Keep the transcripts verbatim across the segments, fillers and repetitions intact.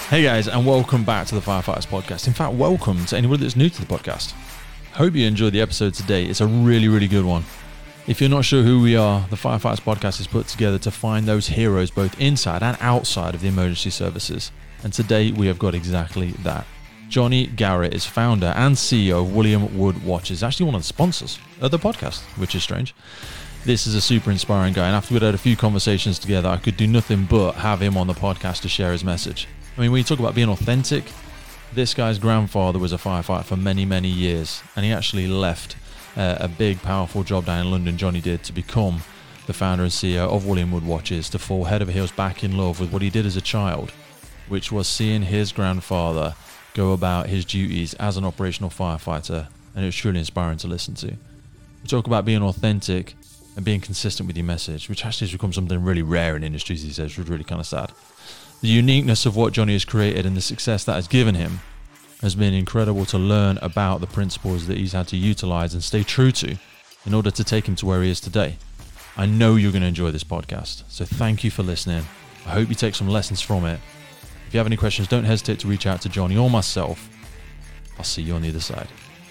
Hey guys, and welcome back to the Firefighters Podcast. In fact, welcome to anybody that's new to the podcast. Hope you enjoyed the episode today. It's a really, really good one. If you're not sure who we are, the Firefighters Podcast is put together to find those heroes both inside and outside of the emergency services. And today we have got exactly that. Johnny Garrett is founder and C E O of William Wood Watches, actually one of the sponsors of the podcast, which is strange. This is a super inspiring guy, and after we'd had a few conversations together, I could do nothing but have him on the podcast to share his message. I mean, when you talk about being authentic, this guy's grandfather was a firefighter for many, many years, and he actually left uh, a big, powerful job down in London, Johnny did, to become the founder and C E O of William Wood Watches, to fall head over heels back in love with what he did as a child, which was seeing his grandfather go about his duties as an operational firefighter, and it was truly inspiring to listen to. We talk about being authentic and being consistent with your message, which actually has become something really rare in industries these days, which is really kind of sad. The uniqueness of what Johnny has created and the success that has given him has been incredible to learn about the principles that he's had to utilize and stay true to in order to take him to where he is today. I know you're going to enjoy this podcast, so thank you for listening. I hope you take some lessons from it. If you have any questions, don't hesitate to reach out to Johnny or myself. I'll see you on the other side.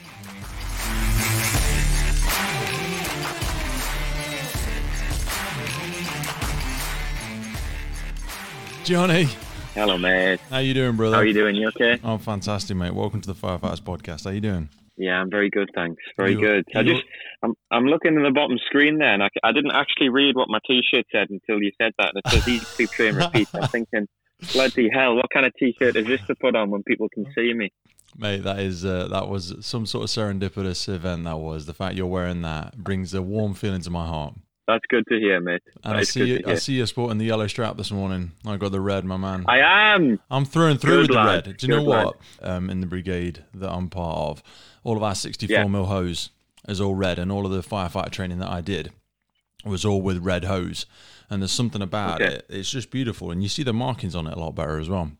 Johnny. Hello, mate. How you doing, brother? How are you doing? You okay? I'm fantastic, mate. Welcome to the Firefighters Podcast. How you doing? Yeah, I'm very good, thanks. Very you, good. I you, just, I'm, I'm looking at the bottom screen there, and I, I didn't actually read what my T-shirt said until you said that. And it says easy sleep, train, repeat. I'm thinking, bloody hell, what kind of T-shirt is this to put on when people can see me? Mate, that is uh, that was some sort of serendipitous event. That was the fact you're wearing that brings a warm feeling to my heart. That's good to hear, mate. And I see you, I see you sporting the yellow strap this morning. I got the red, my man. I am. I'm through and through Good with lad. the red. Do you Good know what? Um, in the brigade that I'm part of, all of our sixty-four Yeah. mil hose is all red, and all of the firefighter training that I did was all with red hose. And there's something about Okay. it. It's just beautiful, and you see the markings on it a lot better as well.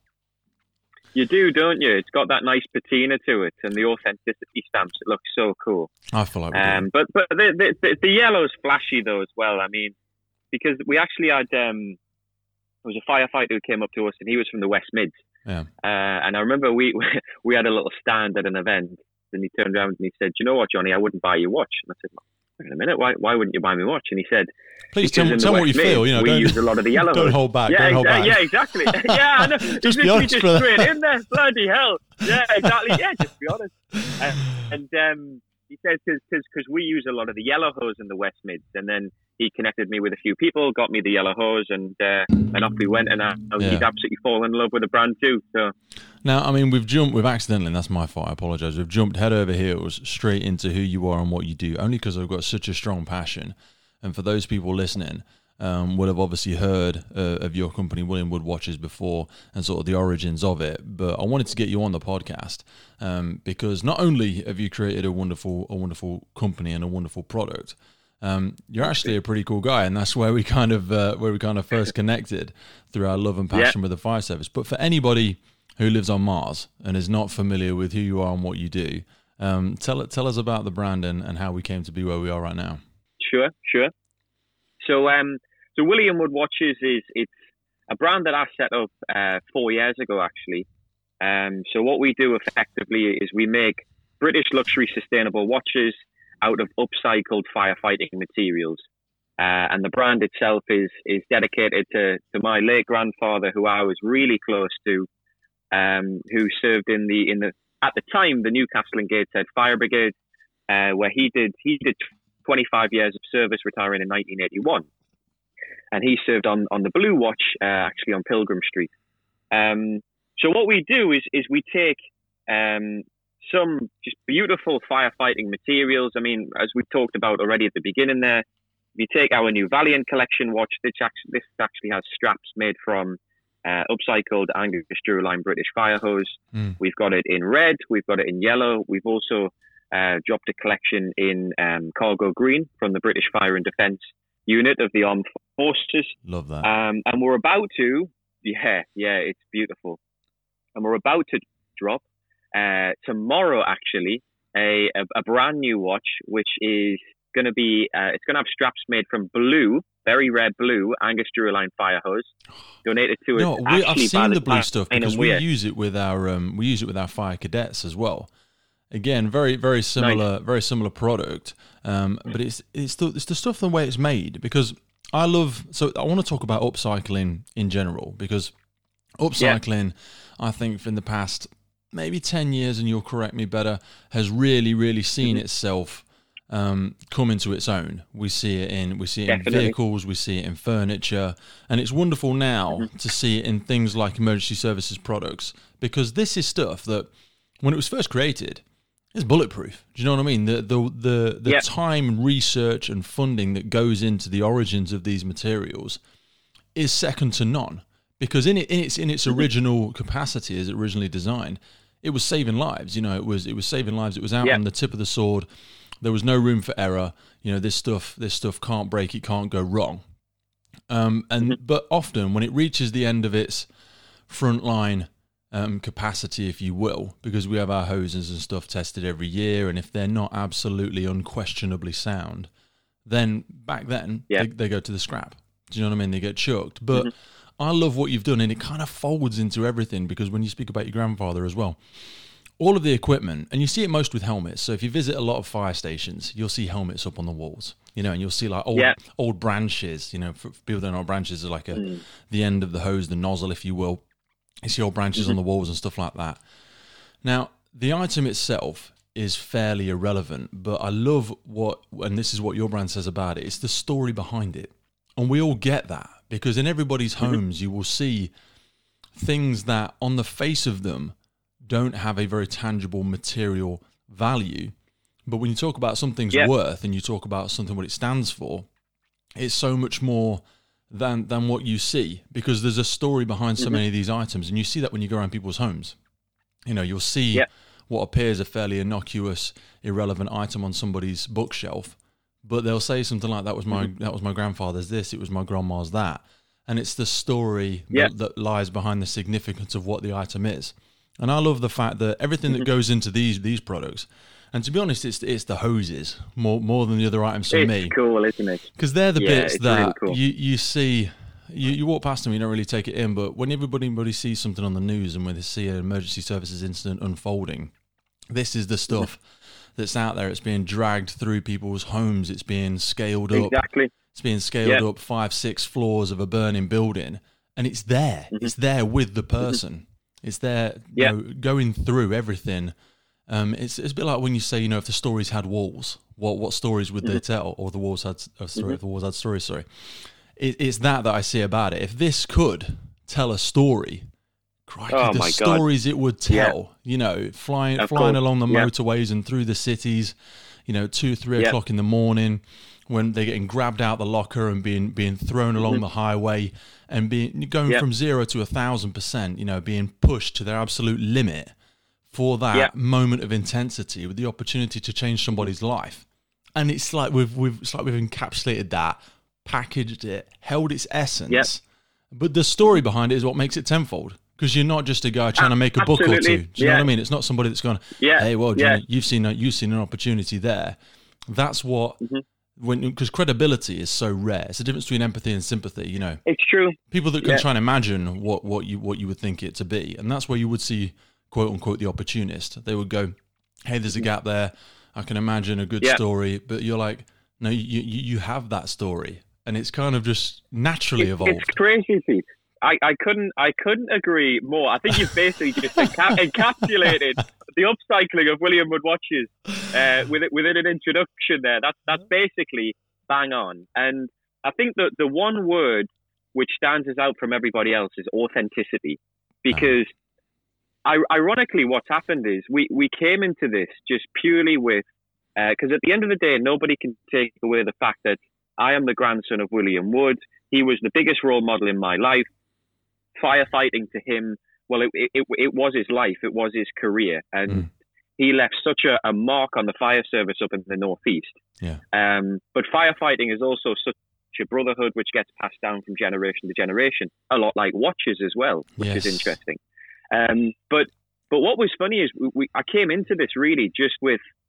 You do, don't you? It's got that nice patina to it, and the authenticity stamps. It looks so cool. I feel like we Um, do. but but the, the the the yellow's flashy though as well. I mean, because we actually had um, there was a firefighter who came up to us, and he was from the West Mids. Yeah. Uh, and I remember we we had a little stand at an event, and he turned around and he said, "Do you know what, Johnny? I wouldn't buy you a watch." And I said, "Wait a minute, why why wouldn't you buy me a watch?" And he said, Please tell, "Because in the tell me what you West feel. Mids, You know, we don't, use a lot of the yellow." don't hold back. Yeah, don't hold exa- back. yeah, exactly. Yeah, I know. Just He be honest, just brother. straight in there. Bloody hell. Yeah, exactly. Yeah, just be honest. Uh, and um, he said, because we use a lot of the yellow hose in the West Mids, and then he connected me with a few people, got me the yellow hose, and uh, and off we went. And uh, Yeah. he's absolutely fallen in love with the brand too. So Now, I mean, we've jumped, we've accidentally, and that's my fault, I apologise, we've jumped head over heels straight into who you are and what you do, only because I've got such a strong passion. And for those people listening, um, would have obviously heard uh, of your company, William Wood Watches, before, and sort of the origins of it. But I wanted to get you on the podcast um, because not only have you created a wonderful, a wonderful company and a wonderful product, Um, you're actually a pretty cool guy, and that's where we kind of uh, where we kind of first connected through our love and passion Yeah. with the fire service. But for anybody who lives on Mars and is not familiar with who you are and what you do, um, tell tell us about the brand and, and how we came to be where we are right now. Sure, sure. So, um, so William Wood Watches is it's a brand that I set up uh, four years ago, actually. Um, so what we do effectively is we make British luxury sustainable watches out of upcycled firefighting materials, uh, and the brand itself is is dedicated to to my late grandfather, who I was really close to, um, who served in the in the at the time the Newcastle and Gateshead Fire Brigade, uh, where he did he did twenty-five years of service, retiring in nineteen eighty-one, and he served on on the Blue Watch, uh, actually on Pilgrim Street. Um, so what we do is is we take um, some just beautiful firefighting materials. I mean, as we talked about already at the beginning there, you take our new Valiant Collection watch, this actually, this actually has straps made from uh, upcycled Angus Duraline British fire hose. Mm. We've got it in red, we've got it in yellow, we've also uh, dropped a collection in um, cargo green from the British Fire and Defence Unit of the Armed Forces. Love that. Um, and we're about to, yeah, yeah, it's beautiful. And we're about to drop Uh, tomorrow, actually, a, a, a brand new watch, which is going to be uh, it's going to have straps made from blue, very rare blue Angus Duraline fire hose, donated to us. No, we, I've seen the, the blue Pine stuff and because we Weir. use it with our um, we use it with our fire cadets as well. Again, very very similar, Nice. very similar product. Um, but it's it's the it's the stuff the way it's made, because I love. So I want to talk about upcycling in general, because upcycling, yeah. I think, in the past maybe ten years, and you'll correct me better, has really really seen mm-hmm. itself um, come into its own. We see it in we see it Definitely. in vehicles, we see it in furniture, and it's wonderful now mm-hmm. to see it in things like emergency services products, because this is stuff that when it was first created, it's bulletproof. Do you know what I mean? The the the, the yeah. time, research, and funding that goes into the origins of these materials is second to none, because in it in its in its original capacity as it originally designed, it was saving lives. You know, it was it was saving lives. It was out yeah. on the tip of the sword. There was no room for error. You know, this stuff this stuff can't break. It can't go wrong. Um, and mm-hmm. but often when it reaches the end of its frontline um, capacity, if you will, because we have our hoses and stuff tested every year, and if they're not absolutely unquestionably sound, then back then yeah. they, they go to the scrap. Do you know what I mean? They get chucked. But mm-hmm. I love what you've done, and it kind of folds into everything, because when you speak about your grandfather as well, all of the equipment, and you see it most with helmets. So if you visit a lot of fire stations, you'll see helmets up on the walls, you know, and you'll see like old yeah. old branches, you know, for people that don't know, branches are like a mm. the end of the hose, the nozzle, if you will. You see old branches mm-hmm. on the walls and stuff like that. Now, the item itself is fairly irrelevant, but I love what, and this is what your brand says about it, it's the story behind it. And we all get that, because in everybody's mm-hmm. homes, you will see things that on the face of them don't have a very tangible material value. But when you talk about something's yeah. worth, and you talk about something, what it stands for, it's so much more than than what you see, because there's a story behind so mm-hmm. many of these items. And you see that when you go around people's homes. You know, you'll see yeah. what appears a fairly innocuous, irrelevant item on somebody's bookshelf, but they'll say something like, that was my mm-hmm. that was my grandfather's this, it was my grandma's that. And it's the story yeah. that, that lies behind the significance of what the item is. And I love the fact that everything that goes into these these products, and to be honest, it's it's the hoses more more than the other items for it's me. It's cool, isn't it? Because they're the yeah, bits that really cool. you, you see, you, you walk past them, you don't really take it in, but when everybody, everybody sees something on the news, and when they see an emergency services incident unfolding, this is the stuff that's out there. It's being dragged through people's homes. It's being scaled up. Exactly. It's being scaled yeah. up five, six floors of a burning building, and it's there. Mm-hmm. It's there with the person. Mm-hmm. It's there, you yeah. know, going through everything. Um, it's it's a bit like when you say, you know, if the stories had walls, what what stories would mm-hmm. they tell? Or the walls had, oh, sorry, mm-hmm. if the walls had stories. Sorry, it, it's that that I see about it. If this could tell a story, crikey, oh the my stories God. it would tell. Yeah. You know, flying of flying course. along the yeah. motorways and through the cities. You know, two three yeah. o'clock in the morning, when they're getting grabbed out the locker and being being thrown along mm-hmm. the highway, and being going yep. from zero to a thousand percent, you know, being pushed to their absolute limit for that yep. moment of intensity, with the opportunity to change somebody's life. And it's like we've we've it's like we've encapsulated that, packaged it, held its essence, yep. but the story behind it is what makes it tenfold. Because you're not just a guy trying to make a Absolutely. book or two. Do you yeah. know what I mean? It's not somebody that's going, yeah. hey, well, yeah. you know, you've seen a, you've seen an opportunity there. That's what. Mm-hmm. When, because credibility is so rare. It's the difference between empathy and sympathy, you know. It's true. People that can yeah. try and imagine what, what you what you would think it to be. And that's where you would see, quote unquote, the opportunist. They would go, hey, there's a gap there. I can imagine a good yeah. story. But you're like, no, you, you you have that story. And it's kind of just naturally it, evolved. It's crazy, Pete. I, I couldn't I couldn't agree more. I think you've basically just enca- encapsulated the upcycling of William Wood watches uh, within, within an introduction there. That's that's basically bang on. And I think that the one word which stands us out from everybody else is authenticity. Because I, ironically, what's happened is we, we came into this just purely with, because uh, at the end of the day, nobody can take away the fact that I am the grandson of William Wood. He was the biggest role model in my life. Firefighting to him, well, it, it it was his life, it was his career, and mm. he left such a, a mark on the fire service up in the Northeast. Yeah. Um, but firefighting is also such a brotherhood which gets passed down from generation to generation, a lot like watches as well, which yes. is interesting. Um, but but what was funny is we, we I came into this really just with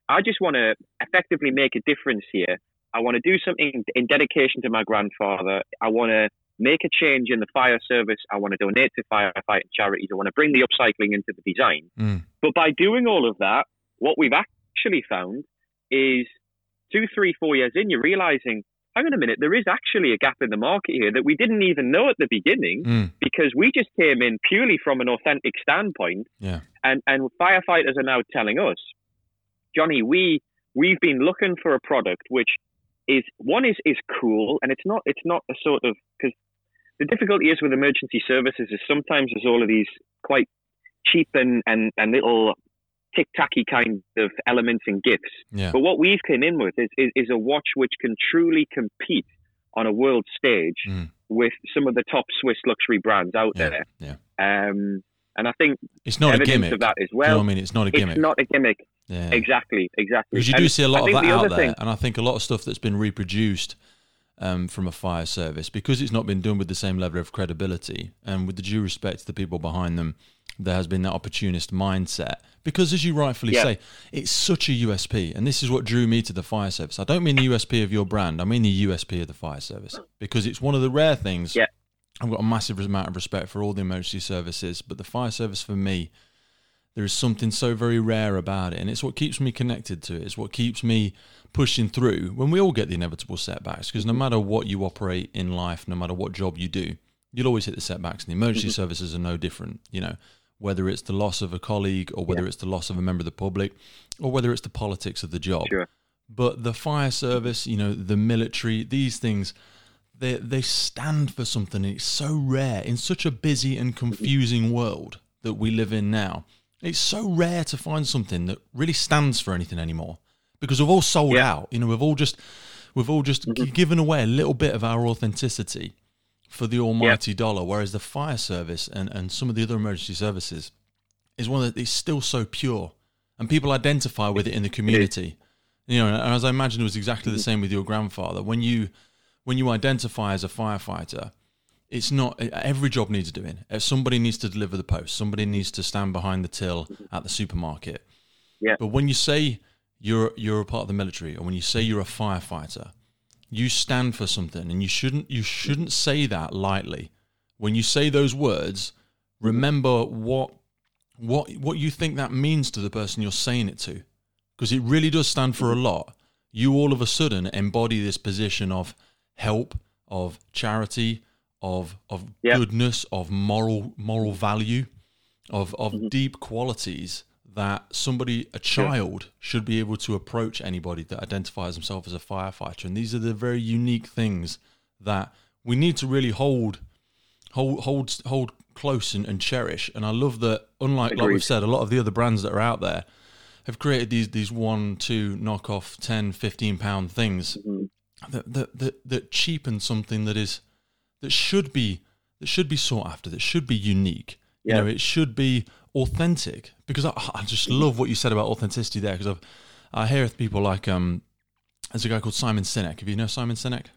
I just want to effectively make a difference here. I want to do something in dedication to my grandfather. I want to make a change in the fire service. I want to donate to firefighting charities. I want to bring the upcycling into the design. Mm. But by doing all of that, what we've actually found is two, three, four years in, you're realizing, hang on a minute, there is actually a gap in the market here that we didn't even know at the beginning mm. because we just came in purely from an authentic standpoint. Yeah. And, and firefighters are now telling us, Johnny, we, we've been looking for a product which is, one is, is cool, and it's not, it's not a sort of, because the difficulty is with emergency services is sometimes there's all of these quite cheap and, and, and little tic-tacky kind of elements and gifts. Yeah. But what we've come in with is, is, is a watch which can truly compete on a world stage mm. with some of the top Swiss luxury brands out yeah. there. Yeah. Um, and I think it's not a gimmick of that as well. You know what I mean? It's not a gimmick. It's not a gimmick. Yeah. Exactly, exactly. Because you and do see a lot I of that out there, thing, and I think a lot of stuff that's been reproduced um, from a fire service, because it's not been done with the same level of credibility, and with the due respect to the people behind them, there has been that opportunist mindset. Because as you rightfully yeah. say, it's such a U S P, and this is what drew me to the fire service. I don't mean the U S P of your brand, I mean the U S P of the fire service, because it's one of the rare things. Yeah. I've got a massive amount of respect for all the emergency services, but the fire service for me, there is something so very rare about it, and it's what keeps me connected to it. It's what keeps me pushing through when we all get the inevitable setbacks, because no matter what you operate in life, no matter what job you do, you'll always hit the setbacks, and the emergency mm-hmm. services are no different, you know, whether it's the loss of a colleague or whether yeah. it's the loss of a member of the public or whether it's the politics of the job. Sure. But the fire service, you know, the military, these things, they they stand for something. It's so rare in such a busy and confusing world that we live in now. It's so rare to find something that really stands for anything anymore, because we've all sold yeah. out. You know, we've all just we've all just mm-hmm. given away a little bit of our authenticity for the almighty yeah. dollar, whereas the fire service and, and some of the other emergency services is one that is still so pure, and people identify with it in the community. You know, and as I imagine it was exactly the same with your grandfather. When you when you identify as a firefighter, it's not, every job needs doing. Somebody needs to deliver the post. Somebody needs to stand behind the till at the supermarket. Yeah. But when you say you're you're a part of the military, or when you say you're a firefighter, you stand for something, and you shouldn't you shouldn't say that lightly. When you say those words, remember what what what you think that means to the person you're saying it to, because it really does stand for a lot. You all of a sudden embody this position of help, of charity, of of yep. goodness, of moral moral value, of of mm-hmm. deep qualities that somebody, a child, yeah. should be able to approach anybody that identifies himself as a firefighter. And these are the very unique things that we need to really hold hold hold hold close and, and cherish. And I love that, unlike Agreed. like we've said, a lot of the other brands that are out there have created these these one, two, knockoff, ten, fifteen pound things mm-hmm. that, that that that cheapen something that is that should be that should be sought after, that should be unique. Yeah. You know, it should be authentic, because I, I just love what you said about authenticity there, because I hear people like, um, there's a guy called Simon Sinek. Have you know Simon Sinek?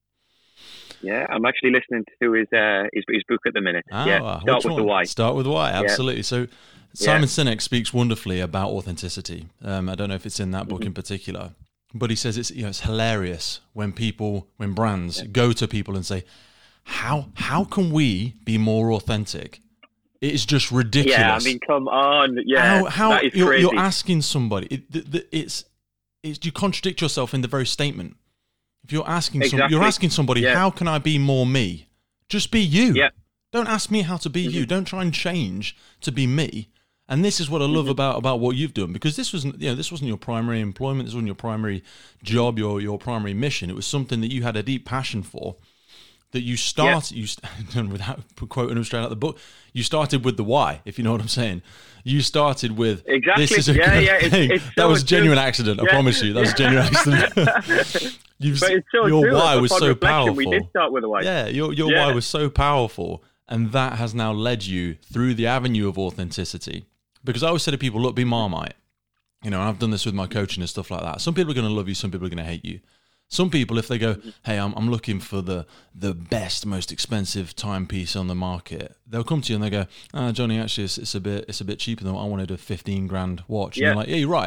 Yeah, I'm actually listening to his uh, his, his book at the minute. Ah, yeah, Start with one? the Why. Start with the Why, absolutely. Yeah. So Simon yeah. Sinek speaks wonderfully about authenticity. Um, I don't know if it's in that book mm-hmm. in particular, but he says it's, you know, it's hilarious when people, when brands yeah. go to people and say, how how can we be more authentic? It's just ridiculous. Yeah, I mean, come on. Yeah, how, how that is you're, crazy. You're asking somebody. It, the, the, it's it's you contradict yourself in the very statement. If you're asking exactly. some, you're asking somebody, yeah. how can I be more me? Just be you. Yeah. Don't ask me how to be mm-hmm. you. Don't try and change to be me. And this is what I love mm-hmm. about about what you've done, because this wasn't, you know, this wasn't your primary employment. This wasn't your primary job. Your your primary mission. It was something that you had a deep passion for. That you start, yeah. you without quoting them straight out of the book, you started with the why, if you know what I'm saying. You started with, exactly. this is a yeah, good yeah, thing. It's, it's that so was a genuine true. accident, yeah. I promise you. That was a genuine accident. You've, but it's so your true. why was so powerful. We did start with a why. Yeah, your, your yeah. why was so powerful, and that has now led you through the avenue of authenticity. Because I always say to people, look, be Marmite. You know, and I've done this with my coaching and stuff like that. Some people are going to love you, some people are going to hate you. Some people, if they go, hey, I'm I'm looking for the the best, most expensive timepiece on the market, they'll come to you and they go, ah, Johnny, actually, it's, it's a bit it's a bit cheaper than what I wanted, a fifteen grand watch. And yeah. you're like, yeah, you're right.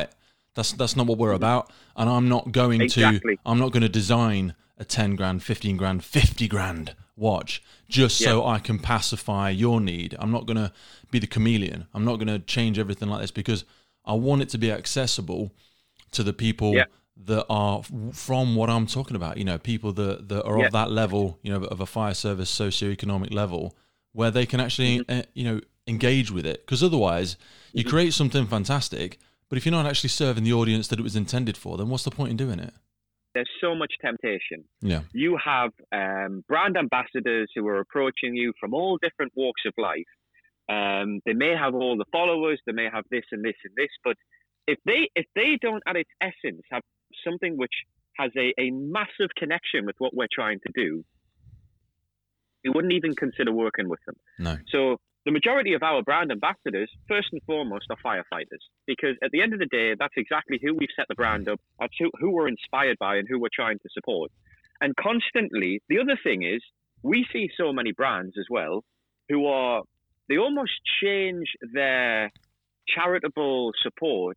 That's that's not what we're about. And I'm not going exactly. to I'm not going to design a ten grand, fifteen grand, fifty grand watch just so yeah. I can pacify your need. I'm not going to be the chameleon. I'm not going to change everything like this, because I want it to be accessible to the people yeah. that are from what I'm talking about. You know, people that, that are yeah. of that level, you know, of a fire service socioeconomic level, where they can actually, mm-hmm. uh, you know, engage with it. Because otherwise, you mm-hmm. create something fantastic, but if you're not actually serving the audience that it was intended for, then what's the point in doing it? There's so much temptation. Yeah. You have um, brand ambassadors who are approaching you from all different walks of life. Um, they may have all the followers, they may have this and this and this, but if they if they don't, at its essence, have something which has a, a massive connection with what we're trying to do, you wouldn't even consider working with them. No. So the majority of our brand ambassadors, first and foremost, are firefighters, because at the end of the day, that's exactly who we've set the brand up, that's who, who we're inspired by and who we're trying to support. And constantly, the other thing is, we see so many brands as well who are, they almost change their charitable support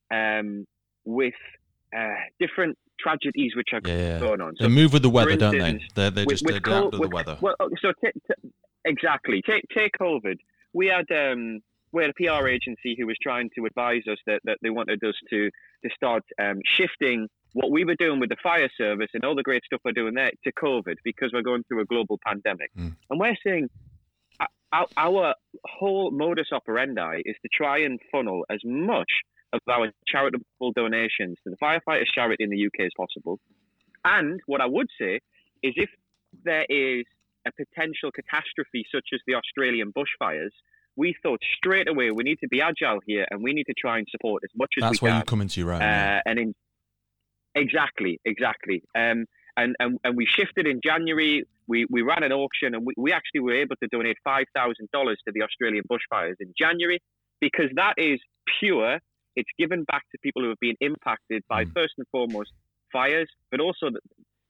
um, with uh, different tragedies which are yeah, going on. So, they move with the weather, instance, don't they? They, they just with, with adapt co- to the with, weather. Well, so t- t- exactly. Take take COVID. We had um, we had a P R agency who was trying to advise us that, that they wanted us to to start um, shifting what we were doing with the fire service and all the great stuff we're doing there to COVID, because we're going through a global pandemic. Mm. And we're saying our, our whole modus operandi is to try and funnel as much of our charitable donations to the firefighters charity in the U K as possible. And what I would say is, if there is a potential catastrophe such as the Australian bushfires, we thought straight away we need to be agile here and we need to try and support as much as That's we can. That's where you come into your own. Uh, yeah. And in exactly, exactly. Um, and, and and we shifted in January. We we ran an auction, and we, we actually were able to donate five thousand dollars to the Australian bushfires in January, because that is pure. It's given back to people who have been impacted by, mm. first and foremost, fires, but also the,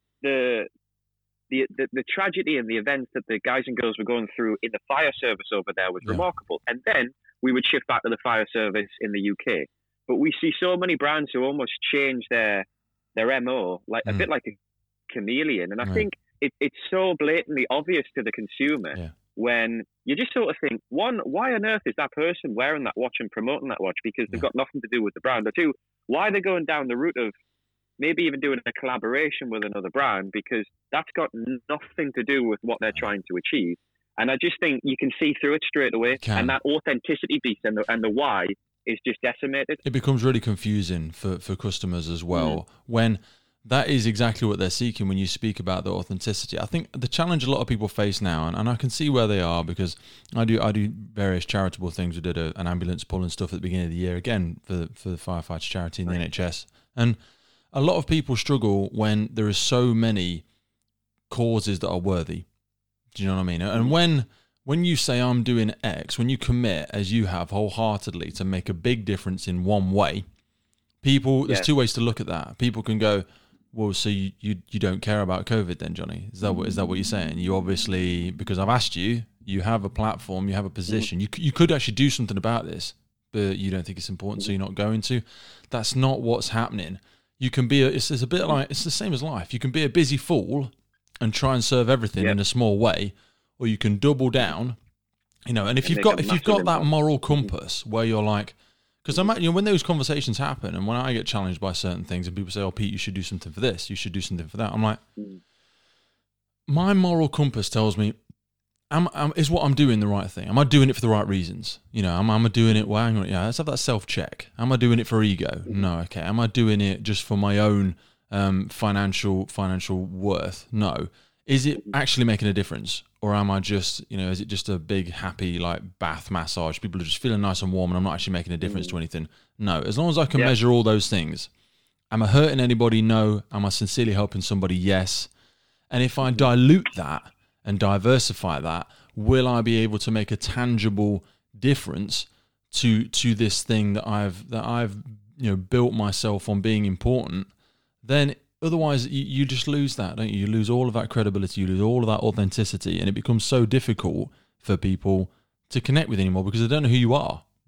the the the the tragedy and the events that the guys and girls were going through in the fire service over there was yeah. remarkable. And then we would shift back to the fire service in the U K. But we see so many brands who almost change their their M O, like mm. a bit like a chameleon. And I right. think it, it's so blatantly obvious to the consumer yeah. when you just sort of think, one, why on earth is that person wearing that watch and promoting that watch? Because they've yeah. got nothing to do with the brand. Or two, why are they going down the route of maybe even doing a collaboration with another brand? Because that's got nothing to do with what they're trying to achieve. And I just think you can see through it straight away. And that authenticity piece and the, and the why is just decimated. It becomes really confusing for, for customers as well, mm. when that is exactly what they're seeking when you speak about the authenticity. I think the challenge a lot of people face now, and, and I can see where they are, because I do I do various charitable things. We did a, an ambulance pull and stuff at the beginning of the year, again, for, for the firefighters charity in the right. N H S. And a lot of people struggle when there are so many causes that are worthy. Do you know what I mean? And when when you say I'm doing X, when you commit, as you have, wholeheartedly to make a big difference in one way, people, there's yeah. two ways to look at that. People can go, well, so you, you you don't care about COVID then, Johnny? Is that what is that what you're saying? You obviously, because I've asked you, you have a platform, you have a position. You you could actually do something about this, but you don't think it's important, so you're not going to. That's not what's happening. You can be a, it's, it's a bit like, it's the same as life. You can be a busy fool and try and serve everything yep. in a small way, or you can double down, you know. And if and you've got if you've got that moral compass where you're like, because I'm, you know, when those conversations happen, and when I get challenged by certain things, and people say, "Oh, Pete, you should do something for this. You should do something for that." I'm like, mm. my moral compass tells me, am, am, is what I'm doing the right thing? Am I doing it for the right reasons? You know, am, am I doing it? Well, hang on, yeah, let's have that self check. Am I doing it for ego? Mm. No. Okay. Am I doing it just for my own um, financial financial worth? No. Is it actually making a difference? Or am I just, you know, is it just a big, happy, like, bath massage? People are just feeling nice and warm and I'm not actually making a difference mm. to anything. No. As long as I can yeah. measure all those things. Am I hurting anybody? No. Am I sincerely helping somebody? Yes. And if I dilute that and diversify that, will I be able to make a tangible difference to to this thing that I've, that I've you know, built myself on being important? Then otherwise, you, you just lose that, don't you? You lose all of that credibility, you lose all of that authenticity, and it becomes so difficult for people to connect with anymore because they don't know who you are.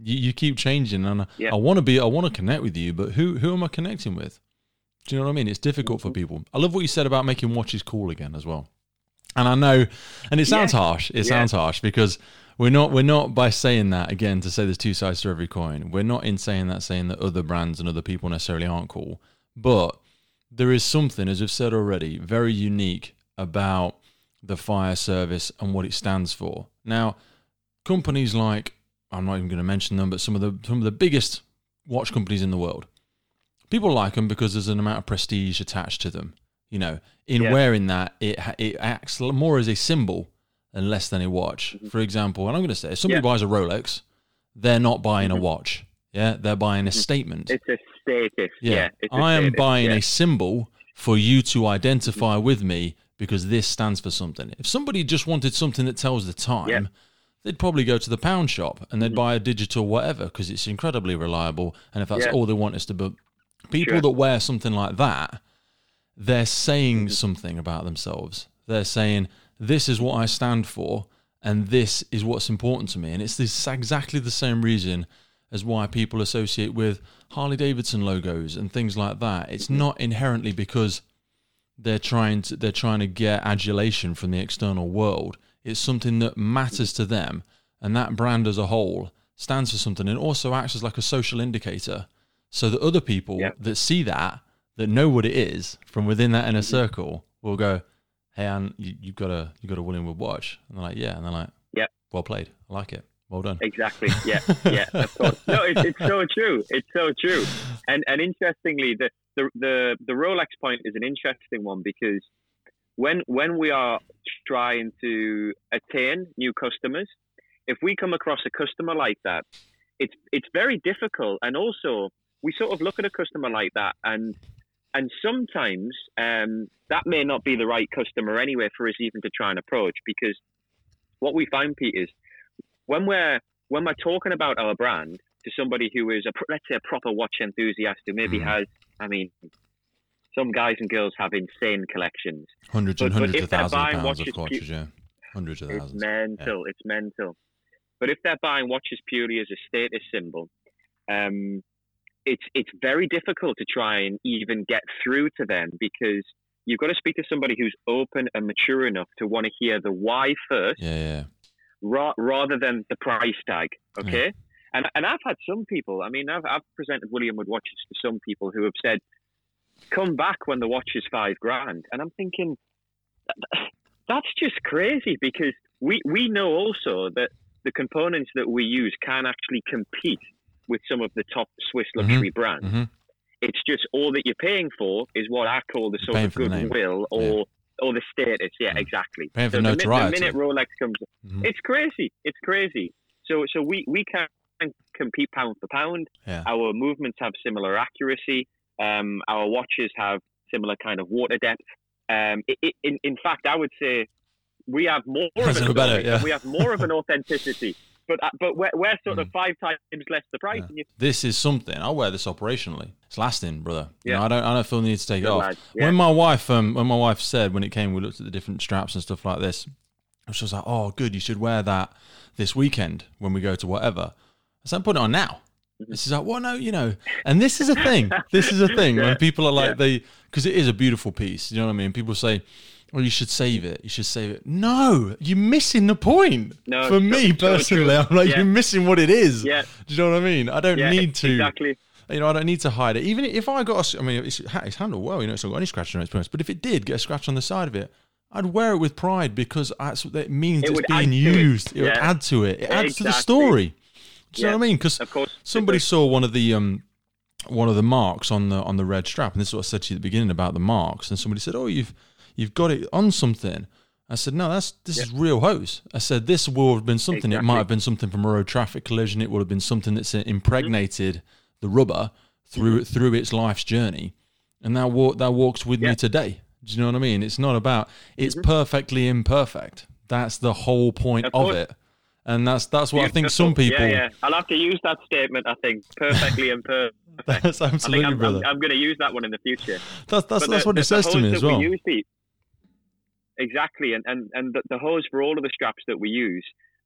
You, you keep changing, and I, yeah. I want to be, I want to connect with you, but who who am I connecting with? Do you know what I mean? It's difficult for people. I love what you said about making watches cool again as well. And I know, and it sounds yeah. harsh. It yeah. sounds harsh because we're not we're not by saying that again to say there's two sides to every coin. We're not in saying that saying that other brands and other people necessarily aren't cool, but there is something, as I've said already, very unique about the fire service and what it stands for. Now, companies like, I'm not even going to mention them, but some of the some of the biggest watch companies in the world, people like them because there's an amount of prestige attached to them. You know, in yeah. wearing that, it it acts more as a symbol and less than a watch. Mm-hmm. For example, and I'm going to say, if somebody yeah. buys a Rolex, they're not buying mm-hmm. a watch. Yeah, they're buying a mm-hmm. statement. It's a status. Yeah, yeah. it's a I am status. buying yeah. a symbol for you to identify mm-hmm. with me because this stands for something. If somebody just wanted something that tells the time, yeah. they'd probably go to the pound shop and they'd mm-hmm. buy a digital whatever because it's incredibly reliable. And if that's yeah. all they want is to book, people sure. that wear something like that, they're saying mm-hmm. something about themselves. They're saying, this is what I stand for, and this is what's important to me. And it's this exactly the same reason as why people associate with Harley Davidson logos and things like that. It's mm-hmm. not inherently because they're trying to they're trying to get adulation from the external world. It's something that matters to them, and that brand as a whole stands for something, and also acts as like a social indicator, so that other people yep. that see that, that know what it is from within that inner mm-hmm. circle, will go, "Hey, Anne, you, you've got a you got a William Wood watch," and they're like, "Yeah," and they're like, "Yeah, well played, I like it, well done." Exactly. Yeah, yeah, of course. No, it's, it's so true. It's so true. And and interestingly, the, the the the Rolex point is an interesting one because when when we are trying to attain new customers, if we come across a customer like that, it's it's very difficult. And also, we sort of look at a customer like that, and and sometimes um, that may not be the right customer anyway for us even to try and approach, because what we find, Pete, is when we're when we're talking about our brand to somebody who is a let's say a proper watch enthusiast who maybe mm. has, I mean, some guys and girls have insane collections, hundreds but, and hundreds but of thousands of pounds watches, of watches, yeah, hundreds of it's thousands. Mental, yeah. It's mental. But if they're buying watches purely as a status symbol, um, it's it's very difficult to try and even get through to them, because you've got to speak to somebody who's open and mature enough to want to hear the why first. Yeah, yeah. Ra- rather than the price tag, okay? Yeah. And and I've had some people, I mean, I've, I've presented William Wood watches to some people who have said, come back when the watch is five grand. And I'm thinking, that's just crazy, because we, we know also that the components that we use can actually compete with some of the top Swiss luxury mm-hmm. brands. Mm-hmm. It's just all that you're paying for is what I call the sort of goodwill or... Yeah. Or the status, yeah, exactly. Paying for so notoriety. The minute Rolex comes, mm-hmm. it's crazy. It's crazy. So, so we we can compete pound for pound. Yeah. Our movements have similar accuracy. Um, our watches have similar kind of water depth. Um, it, it, in in fact, I would say we have more of an better, yeah. we have more of an authenticity. But but we're, we're sort of five times less the price. Yeah. This is something. I'll wear this operationally. It's lasting, brother. You yeah. know, I don't. I don't feel the need to take Good it off. lad. Yeah. When my wife, um, when my wife said when it came, we looked at the different straps and stuff like this. She was like, "Oh, good. You should wear that this weekend when we go to whatever." I said, "Put it on now." Mm-hmm. She's like, "Well, no, you know." And this is a thing. This is a thing yeah. when people are like yeah. they, because it is a beautiful piece. You know what I mean? People say, "Oh, you should save it. You should save it." No, you're missing the point. No, for me so, personally, so I'm like, yeah. you're missing what it is. Yeah. Do you know what I mean? I don't yeah, need to. Exactly. You know, I don't need to hide it. Even if I got, a, I mean, it's, it's handled well. You know, it's not got any scratch on its place. But if it did get a scratch on the side of it, I'd wear it with pride, because that's what it means. It it's being used. It, it yeah. would add to it. It adds exactly. to the story. Do you yeah. know what I mean? Because somebody saw one of the um, one of the marks on the on the red strap, and this is what I said to you at the beginning about the marks. And somebody said, "Oh, you've you've got it on something." I said, "No, that's this yeah. is real hose." I said, "This will have been something. Exactly. It might have been something from a road traffic collision. It would have been something that's impregnated mm-hmm. the rubber through mm-hmm. through its life's journey, and that walk that walks with yeah. me today." Do you know what I mean? It's not about it's mm-hmm. perfectly imperfect. That's the whole point of, of it, and that's that's what Beautiful. I think some people. Yeah, yeah. I'll have to use that statement. I think perfectly imperfect. That's absolutely, I think I'm, brother. I'm, I'm going to use that one in the future. That's that's, but that's the, what the, it says to me as well. We use, Pete, exactly, and and and the, the hose for all of the straps that we use,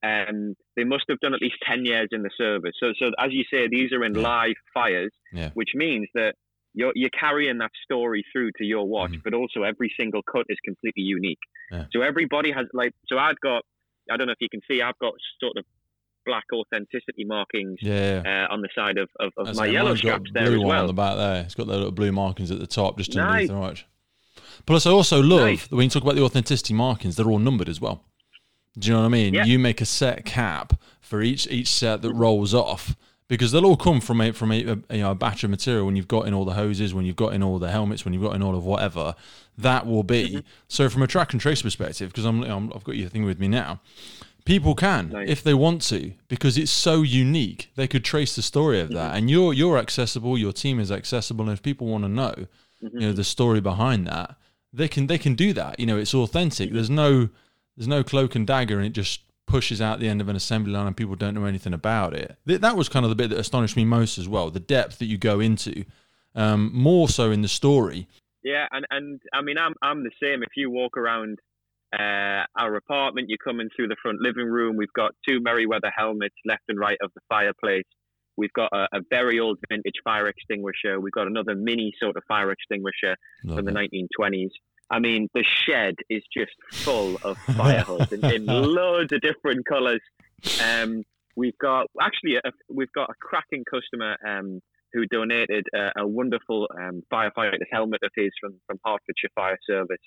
um, they must have done at least ten years in the service. So, so as you say, these are in yeah. live fires, yeah. which means that you're you're carrying that story through to your watch, mm-hmm. but also every single cut is completely unique. Yeah. So everybody has like, so I've got, I don't know if you can see, I've got sort of black authenticity markings yeah. uh, on the side of, of, of That's my like, yellow mine's got straps there blue as one well. on the back there. It's got the little blue markings at the top, just underneath nice. the watch. Plus, I also love nice. when you talk about the authenticity markings, they're all numbered as well. Do you know what I mean? Yeah. You make a set cap for each each set that rolls off, because they'll all come from a, from a, a, you know, a batch of material when you've got in all the hoses, when you've got in all the helmets, when you've got in all of whatever. That will be. Mm-hmm. So from a track and trace perspective, because I'm, I'm, I've got your thing with me now, people can, nice. if they want to, because it's so unique. They could trace the story of that, mm-hmm. and you're you're accessible. Your team is accessible, and if people want to know, mm-hmm. you know, the story behind that, they can they can do that. You know, it's authentic. There's no there's no cloak and dagger, and it just pushes out the end of an assembly line, and people don't know anything about it. That was kind of the bit that astonished me most as well. The depth that you go into, um, more so in the story. Yeah, and and I mean, I'm I'm the same. If you walk around Uh, our apartment, you're coming through the front living room. We've got two Merryweather helmets left and right of the fireplace. We've got a, a very old vintage fire extinguisher. We've got another mini sort of fire extinguisher Love from it. the nineteen twenties. I mean, the shed is just full of fire hoods in, in loads of different colours. Um, we've got actually a, we've got a cracking customer um, who donated a, a wonderful um, firefighter's helmet of his from from Hertfordshire Fire Service.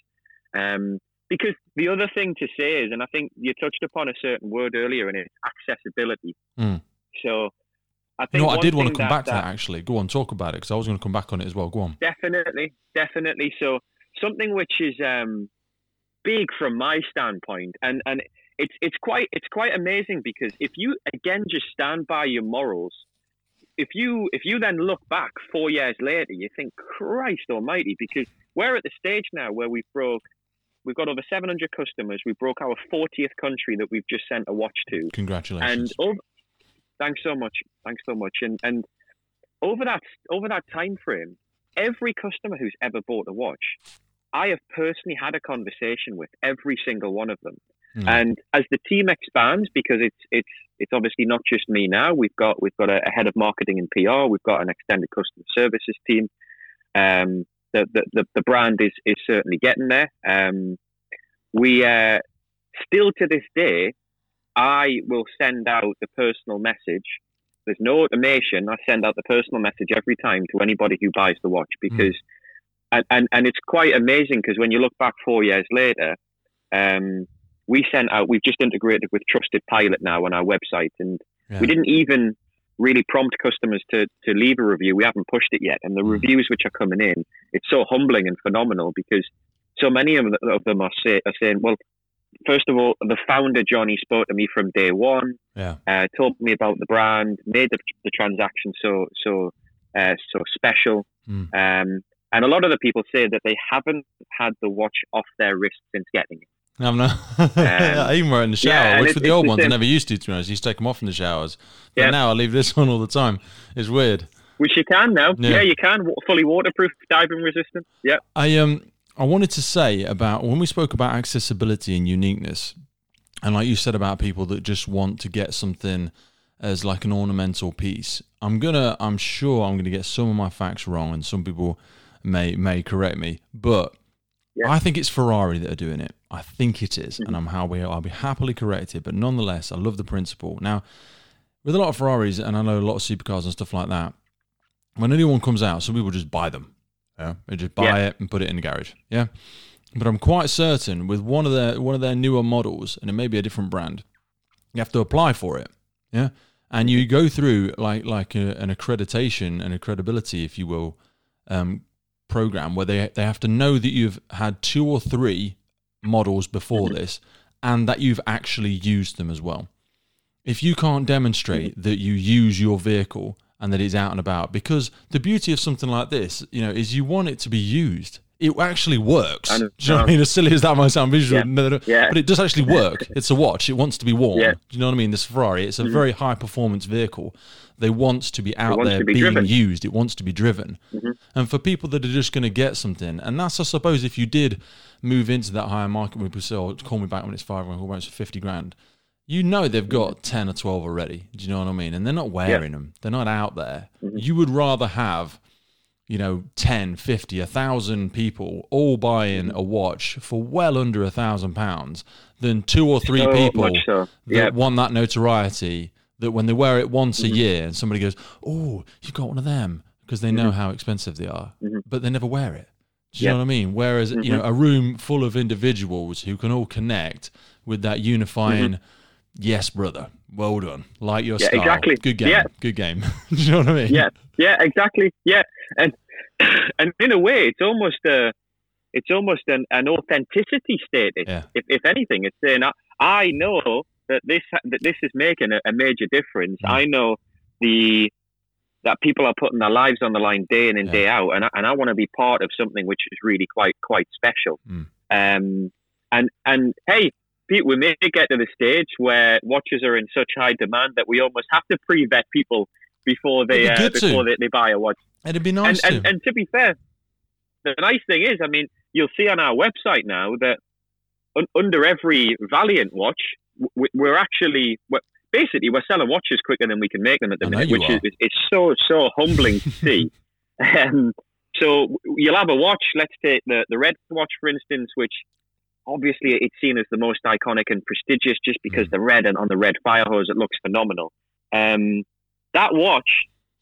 Um, Because the other thing to say is, and I think you touched upon a certain word earlier, and it's accessibility. Mm. So I think you know what, I did want to come that, back to that, that actually. Go on, talk about it, because I was going to come back on it as well. Go on. Definitely, definitely. So something which is um, big from my standpoint, and, and it's it's quite it's quite amazing, because if you again just stand by your morals, if you if you then look back four years later, you think, Christ Almighty, because we're at the stage now where we've broke. We've got over seven hundred customers. We broke our fortieth country that we've just sent a watch to. Congratulations! And over, thanks so much. Thanks so much. And and over that over that time frame, every customer who's ever bought a watch, I have personally had a conversation with every single one of them. Mm. And as the team expands, because it's it's it's obviously not just me now. We've got we've got a, a head of marketing and P R. We've got an extended customer services team. Um, The, the, the brand is, is certainly getting there. Um, we uh, still to this day, I will send out the personal message. There's no automation. I send out the personal message every time to anybody who buys the watch, because, mm. and, and, and it's quite amazing, because when you look back four years later, um, we sent out, we've just integrated with Trusted Pilot now on our website, and yeah. we didn't even really prompt customers to to leave a review. We haven't pushed it yet, and the mm. reviews which are coming in, it's so humbling and phenomenal, because so many of them are, say, are saying, well, first of all, the founder Johnny spoke to me from day one, yeah, uh, told me about the brand, made the, the transaction so so uh, so special, mm. um, and a lot of the people say that they haven't had the watch off their wrist since getting it. I'm not. um, I even wear it in the shower, yeah, which for the old the ones same. I never used to. To be honest, I used to take them off in the showers. But yeah. now I leave this on all the time. It's weird. Which you can now. Yeah, yeah you can. Fully waterproof, diving resistant. Yeah. I um I wanted to say about when we spoke about accessibility and uniqueness, and like you said about people that just want to get something as like an ornamental piece. I'm gonna. I'm sure I'm gonna get some of my facts wrong, and some people may may correct me, but. Yeah. I think it's Ferrari that are doing it. I think it is, mm-hmm. and I'm how we I'll be happily corrected. But nonetheless, I love the principle. Now, with a lot of Ferraris, and I know a lot of supercars and stuff like that, when a new one comes out, some people just buy them. Yeah, they just buy yeah. it and put it in the garage. Yeah, but I'm quite certain with one of their one of their newer models, and it may be a different brand, you have to apply for it. Yeah, and you go through like like a, an accreditation and a credibility, if you will. Um, program where they they have to know that you've had two or three models before mm-hmm. this, and that you've actually used them as well. If you can't demonstrate mm-hmm. that you use your vehicle and that it's out and about, because the beauty of something like this, you know, is you want it to be used. It actually works. Do you know what I mean? As silly as that might sound visual, yeah. Yeah. but it does actually work. It's a watch. It wants to be worn. Yeah. Do you know what I mean? This Ferrari, it's a mm-hmm. very high performance vehicle. They want to be out there be being driven. used. It wants to be driven. Mm-hmm. And for people that are just going to get something, and that's, I suppose, if you did move into that higher market where people say, oh, call me back when it's five grand, call me back when it's fifty grand, You know they've got ten or twelve already. Do you know what I mean? And they're not wearing yeah. them. They're not out there. Mm-hmm. You would rather have, you know, ten, fifty, one thousand people all buying a watch for well under one thousand pounds than two or three so people so. that yeah. want that notoriety, that when they wear it once mm-hmm. a year and somebody goes, oh, you've got one of them, because they know mm-hmm. how expensive they are, mm-hmm. but they never wear it. Do you yeah. know what I mean? Whereas, mm-hmm. you know, a room full of individuals who can all connect with that unifying, mm-hmm. yes, brother, well done, like your yeah, style. Exactly. Good game, yeah. good game. Do you know what I mean? Yeah, yeah, exactly. Yeah, and and in a way, it's almost a, it's almost an, an authenticity status. Yeah. If if anything, it's saying I, I know that this that this is making a, a major difference. Mm. I know the that people are putting their lives on the line day in and yeah. day out, and I, and I want to be part of something which is really quite quite special. Mm. Um, and and hey, Pete, we may get to the stage where watches are in such high demand that we almost have to pre-vet people before they uh, before they, they buy a watch. It'd be nice. And, to. and and to be fair, the nice thing is, I mean, you'll see on our website now that un- under every Valiant watch, w- we're actually we're, basically we're selling watches quicker than we can make them at the I minute, which are. is it's so so humbling to see. Um, so you'll have a watch. Let's take the the red watch, for instance, which obviously it's seen as the most iconic and prestigious just because mm. the red and on the red fire hose, it looks phenomenal. Um, that watch,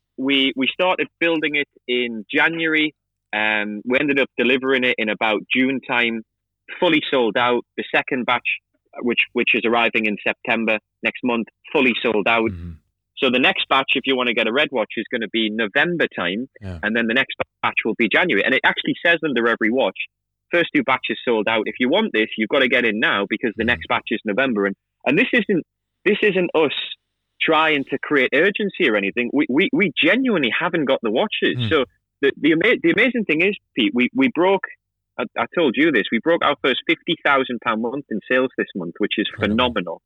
we we started building it in January. Um, we ended up delivering it in about June time, fully sold out. The second batch, which which is arriving in September next month, fully sold out. Mm-hmm. So the next batch, if you want to get a red watch, is going to be November time, yeah. and then the next batch will be January. And it actually says under every watch, first two batches sold out. If you want this, you've got to get in now because the next batch is November. And and this isn't this isn't us trying to create urgency or anything. We we, we genuinely haven't got the watches. Mm. So the the, ama- the amazing thing is, Pete, we, we broke, I, I told you this, we broke our first fifty thousand pounds month in sales this month, which is phenomenal.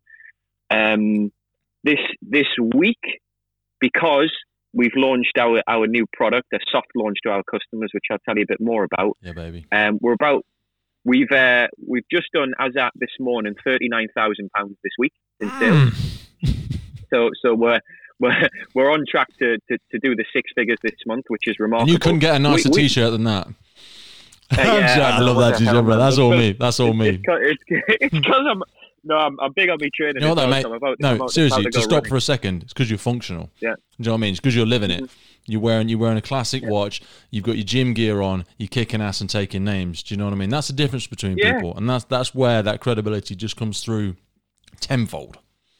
Um, this this week, because we've launched our, our new product, a soft launch to our customers, which I'll tell you a bit more about. Yeah, baby. Um, we're about we've uh, we've just done, as at this morning, thirty nine thousand pounds this week in sales. Mm. So so we're we're we're on track to, to, to do the six figures this month, which is remarkable. And you couldn't get a nicer we, we, t-shirt than that. Uh, yeah, I love that t-shirt, bro. That's all me. That's all me. It's because I'm no, I'm, I'm big on me training. You know what, though, mate? So about, no, about, seriously, about just stop running. for a second. It's because you're functional. Yeah. Do you know what I mean? It's because you're living it. Mm-hmm. You're wearing you're wearing a classic yeah. watch. You've got your gym gear on. You're kicking ass and taking names. Do you know what I mean? That's the difference between yeah. people, and that's that's where that credibility just comes through tenfold.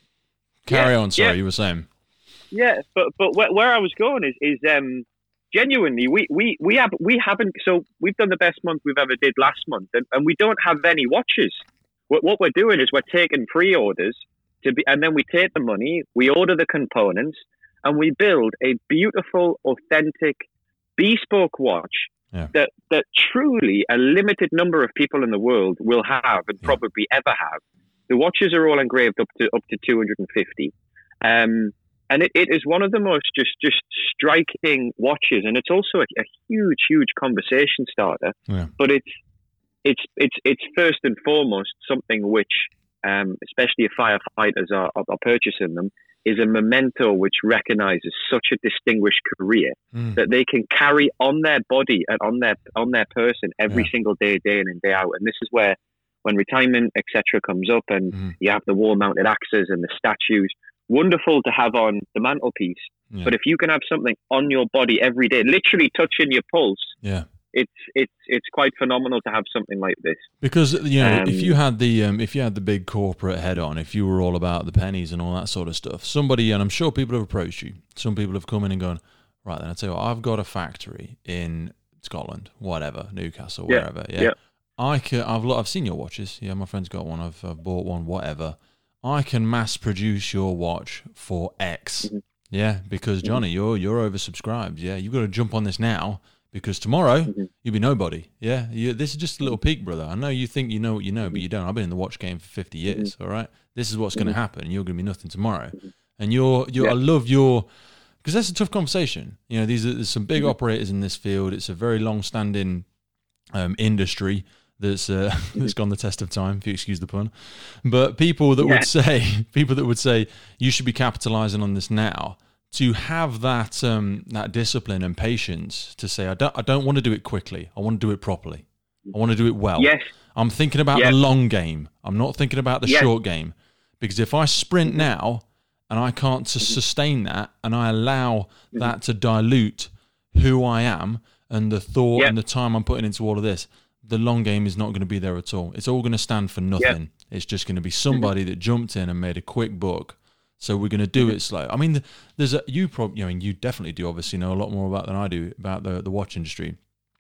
Carry yeah. on. Sorry, yeah. you were saying. Yeah, but but where, where I was going is is um genuinely we, we, we have we haven't so we've done the best month we've ever did last month, and, and we don't have any watches. What what we're doing is we're taking pre-orders to be, and then we take the money, we order the components, and we build a beautiful, authentic, bespoke watch yeah. that that truly a limited number of people in the world will have and yeah. probably ever have. The watches are all engraved up to up to two hundred fifty. Um, And it, it is one of the most just, just striking watches, and it's also a, a huge, huge conversation starter. Yeah. But it's it's it's it's first and foremost something which, um, especially if firefighters are, are, are purchasing them, is a memento which recognizes such a distinguished career mm. that they can carry on their body and on their on their person every yeah. single day, day in and day out. And this is where, when retirement, et cetera, comes up, and mm. you have the wall-mounted axes and the statues. Wonderful to have on the mantelpiece, yeah. but if you can have something on your body every day, literally touching your pulse, yeah, it's it's it's quite phenomenal to have something like this. Because you know, um, if you had the um, if you had the big corporate head on, if you were all about the pennies and all that sort of stuff, somebody, and I'm sure people have approached you. Some people have come in and gone, right then, I tell you what, I've got a factory in Scotland, whatever, Newcastle, yeah, wherever. Yeah, yeah. I can. I've I've seen your watches. Yeah, my friend's got one. I've, I've bought one. Whatever. I can mass produce your watch for X. Mm-hmm. Yeah, because Johnny, mm-hmm. you're you're oversubscribed. Yeah, you've got to jump on this now because tomorrow mm-hmm. you'll be nobody. Yeah, you, this is just a little peek, brother. I know you think you know what you know, mm-hmm. but you don't. I've been in the watch game for fifty years. Mm-hmm. All right, this is what's mm-hmm. going to happen. You're going to be nothing tomorrow, mm-hmm. and you're you're. Yeah. I love your because that's a tough conversation. You know, these are there's some big mm-hmm. operators in this field. It's a very long-standing um, industry that's uh, that's gone the test of time, if you excuse the pun. But people that Yeah. would say, people that would say, you should be capitalizing on this now. To have that um, that discipline and patience to say, I don't, I don't want to do it quickly. I want to do it properly. I want to do it well. Yes. I'm thinking about Yes. the long game. I'm not thinking about the Yes. short game. Because if I sprint now and I can't to sustain that, and I allow that to dilute who I am and the thought Yep. and the time I'm putting into all of this, the long game is not going to be there at all. It's all going to stand for nothing. Yep. It's just going to be somebody that jumped in and made a quick buck. So we're going to do it slow. I mean, there's a you probably, I mean, you definitely do obviously know a lot more about than I do about the the watch industry.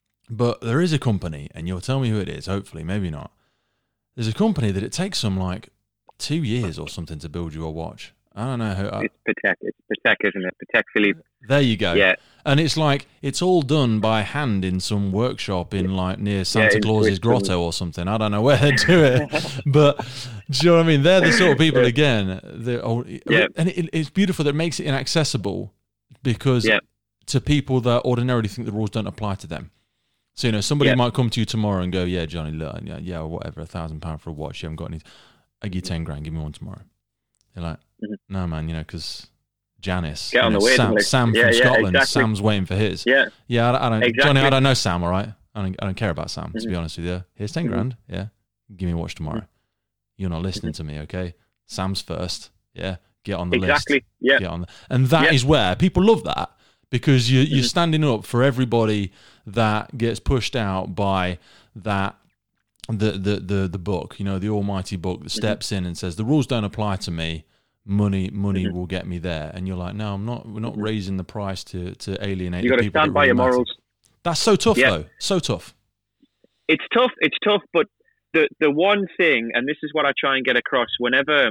But there is a company, and you'll tell me who it is. Hopefully, maybe not. There's a company that it takes them like two years or something to build you a watch. I don't know who. I, It's Patek. It's Patek, isn't it? Patek Philippe. there you go. Yeah. And it's like it's all done by hand in some workshop in like near Santa in Claus's Switzerland. grotto or something. I don't know where they do it, but do you know what I mean? They're the sort of people again. They're, oh, Yeah. and it, it's beautiful that it makes it inaccessible because Yeah. to people that ordinarily think the rules don't apply to them. So you know, somebody Yeah. might come to you tomorrow and go, "Yeah, Johnny, look, yeah, yeah, whatever, a thousand pound for a watch. You haven't got any. I give you ten grand. Give me one tomorrow." You're like, Mhm. "No, man, you know, because." Janice, Get on you know, the waiting Sam, list. Sam Yeah, from yeah, Scotland. exactly. Sam's waiting for his. Yeah. Yeah, I, I don't, Exactly. Johnny, I don't know Sam, all right? I don't, I don't care about Sam, to Mhm. be honest with you. Here's ten Mhm. grand, yeah. Give me a watch tomorrow. Mhm. You're not listening to me, okay? Sam's first, yeah. Get on the Exactly. list. Yeah. Get on the, and that is Yeah. where people love that because you, you're Mhm. standing up for everybody that gets pushed out by that the the the the book, you know, the almighty book that Mm-hmm. steps in and says the rules don't apply to me. Money, money Mhm. will get me there, and you're like, no, I'm not. We're not Mhm. raising the price to to alienate. You the got to people stand that by really your matter. morals. That's so tough, Yeah. though. So tough. It's tough. It's tough. But the the one thing, and this is what I try and get across whenever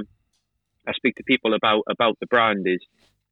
I speak to people about about the brand, is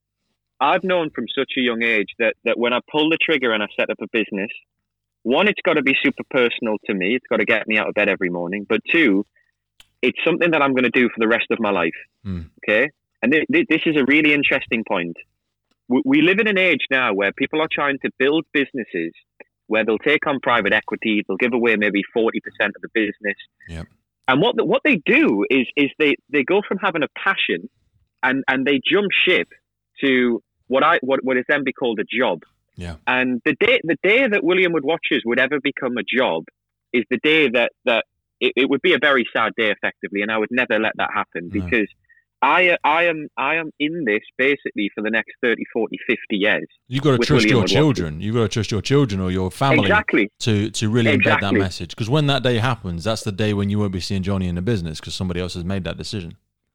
I've known from such a young age that that when I pull the trigger and I set up a business, one, it's got to be super personal to me. It's got to get me out of bed every morning. But two, it's something that I'm going to do for the rest of my life. Mm. Okay. And th- th- this is a really interesting point. We-, we live in an age now where people are trying to build businesses where they'll take on private equity, they'll give away maybe forty percent of the business. Yep. And what the, what they do is is they, they go from having a passion and, and they jump ship to what I what, what is then be called a job. Yeah. And the day the day that William Wood Watches would ever become a job is the day that, that it, it would be a very sad day effectively, and I would never let that happen No. because I I am I am in this basically for the next thirty, forty, fifty years. You've got to with trust William your Wood children. You've got to trust your children or your family Exactly. to, to really embed that Exactly. message. Because when that day happens, that's the day when you won't be seeing Johnny in the business because somebody else has made that decision.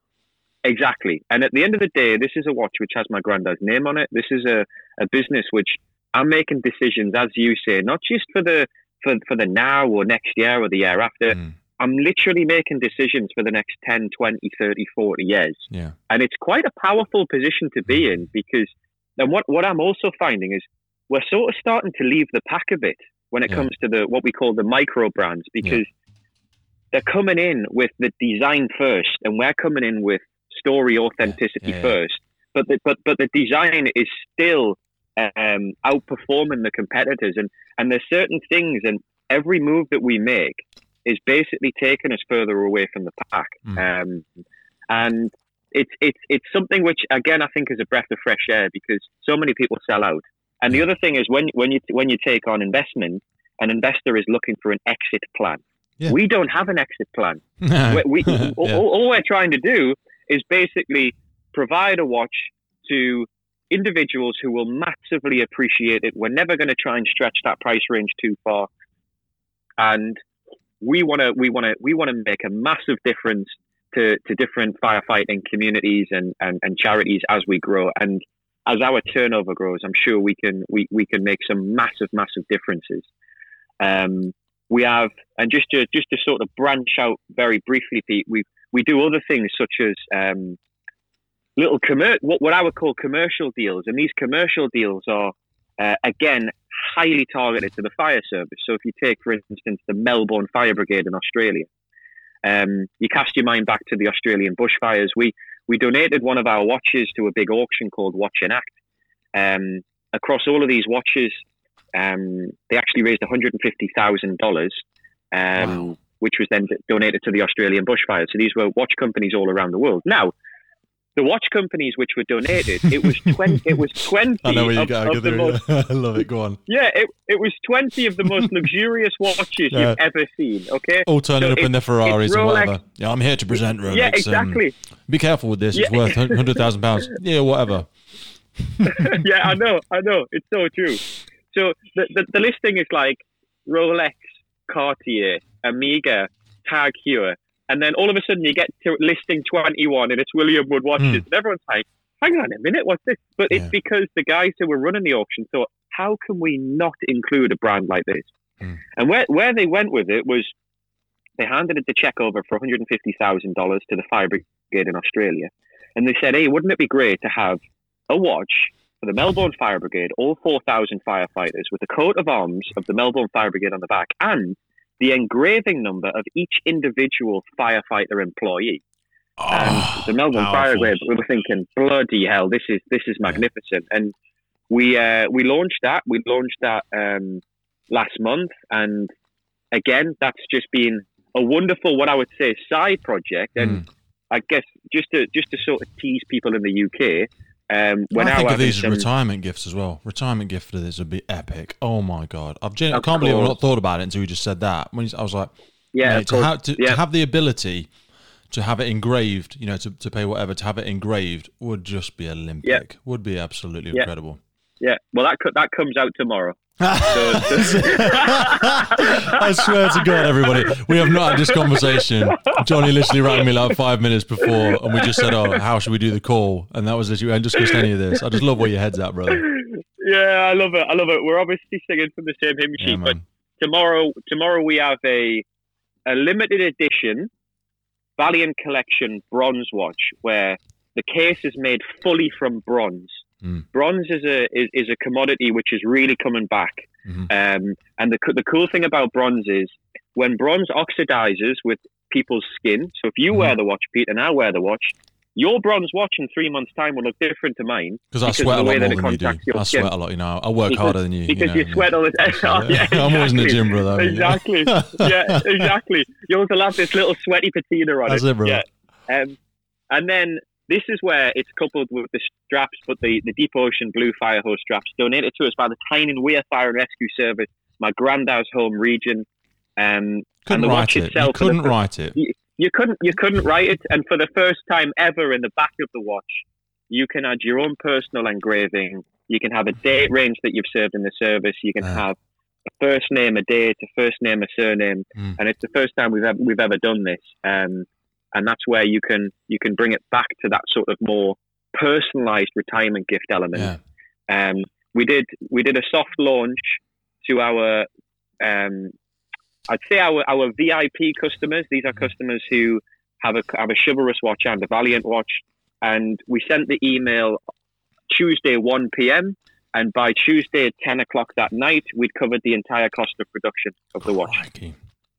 Exactly. And at the end of the day, this is a watch which has my granddad's name on it. This is a, a business which I'm making decisions, as you say, not just for the for, for the now or next year or the year after. Mm. I'm literally making decisions for the next ten, twenty, thirty, forty years. Yeah. And it's quite a powerful position to be in because, and what, what I'm also finding is we're sort of starting to leave the pack a bit when it Yeah. comes to the what we call the micro brands because they're coming in with the design first and we're coming in with story authenticity Yeah, yeah. first. But the, but but the design is still um, outperforming the competitors, and and there's certain things, and every move that we make is basically taking us further away from the pack. Mm. Um, and it's it's it's something which again I think is a breath of fresh air because so many people sell out. And Yeah. the other thing is when when you when you take on investment, an investor is looking for an exit plan. Yeah. We don't have an exit plan. No. we, we, Yeah. all, all we're trying to do is basically provide a watch to individuals who will massively appreciate it. We're never going to try and stretch that price range too far, and we want to we want to we want to make a massive difference to, to different firefighting communities and, and, and charities as we grow. And as our turnover grows, I'm sure we can we, we can make some massive massive differences. Um, we have, and just to just to sort of branch out very briefly, Pete, we we do other things such as um, little commer- what what I would call commercial deals, and these commercial deals are uh, again highly targeted to the fire service. So if you take, for instance, the Melbourne Fire Brigade in Australia, um, you cast your mind back to the Australian bushfires. We we donated one of our watches to a big auction called Watch and Act. Um, across all of these watches, um, they actually raised one hundred fifty thousand dollars um, wow. which was then donated to the Australian bushfires. So these were watch companies all around the world. Now, the watch companies which were donated, it was twenty. It was twenty. I know where you of, go. of the most, I love it. Go on. Yeah, it it was twenty of the most luxurious watches yeah. you've ever seen. Okay, all turning so up it, in their Ferraris and whatever. Yeah, I'm here to present Rolex. Yeah, exactly. Um, be careful with this. It's yeah. worth hundred thousand pounds. Yeah, whatever. Yeah, I know. I know. It's so true. So the, the the listing is like Rolex, Cartier, Omega, Tag Heuer. And then all of a sudden you get to listing twenty-one and it's William Wood watches. Mm. And everyone's like, hang on a minute, what's this? But it's yeah. because the guys who were running the auction thought, how can we not include a brand like this? Mm. And where, where they went with it was they handed the check over for one hundred fifty thousand dollars to the Fire Brigade in Australia. And they said, hey, wouldn't it be great to have a watch for the Melbourne Fire Brigade, all four thousand firefighters, with the coat of arms of the Melbourne Fire Brigade on the back, and the engraving number of each individual firefighter employee. Oh, and the Melbourne powerful. Fire Brigade, we were thinking, bloody hell, this is this is magnificent. Yeah. And we uh, we launched that. We launched that um, last month, and again, that's just been a wonderful, what I would say, side project. And mm. I guess just to just to sort of tease people in the U K. Um, when I think of these some... as retirement gifts as well. Retirement gift for this would be epic. Oh my god, I've gen- I can't believe I've not thought about it until you just said that. When I was like, yeah, mate, to, have, to, yeah. to have the ability to have it engraved, you know, to, to pay whatever, to have it engraved would just be Olympic. Yeah. Would be absolutely yeah. incredible. Yeah, well, that that comes out tomorrow. so, so. I swear to God, everybody, we have not had this conversation. Johnny literally rang me like five minutes before, and we just said, "Oh, how should we do the call?" And that was literally, I just discussed any of this. I just love where your head's at, brother. Yeah, I love it. I love it. We're obviously singing from the same hymn sheet, yeah, but tomorrow, tomorrow we have a a limited edition Valiant Collection bronze watch, where the case is made fully from bronze. Mm. Bronze is a is, is a commodity which is really coming back, mm-hmm. um, and the the cool thing about bronze is when bronze oxidizes with people's skin. So if you mm-hmm. wear the watch, Pete, and I wear the watch, your bronze watch in three months' time will look different to mine because I sweat a lot more than you do. I sweat skin. a lot, you know. I work because, harder than you because you, know, you sweat yeah. all the time. Oh, yeah, exactly. I'm always in the gym, brother. Exactly. Yeah, exactly. Yours will have this little sweaty patina on That's it. it, bro. Yeah. Um, and then. This is where it's coupled with the straps, but the, the Deep Ocean Blue Fire Hose straps donated to us by the Tyne Weir Fire and Rescue Service, my granddad's home region. Um, couldn't and the write watch it. Itself, you couldn't the, write it. You, you couldn't. You couldn't write it. And for the first time ever, in the back of the watch, you can add your own personal engraving. You can have a date range that you've served in the service. You can uh. have a first name, a date, a first name, a surname, mm. and it's the first time we've ever, we've ever done this. Um, And that's where you can you can bring it back to that sort of more personalized retirement gift element. Yeah. Um, we did we did a soft launch to our um, I'd say our, our V I P customers. These are customers who have a have a chivalrous watch and a Valiant watch, and we sent the email Tuesday one p.m. and by Tuesday at ten o'clock that night, we'd covered the entire cost of production of the watch. Crikey.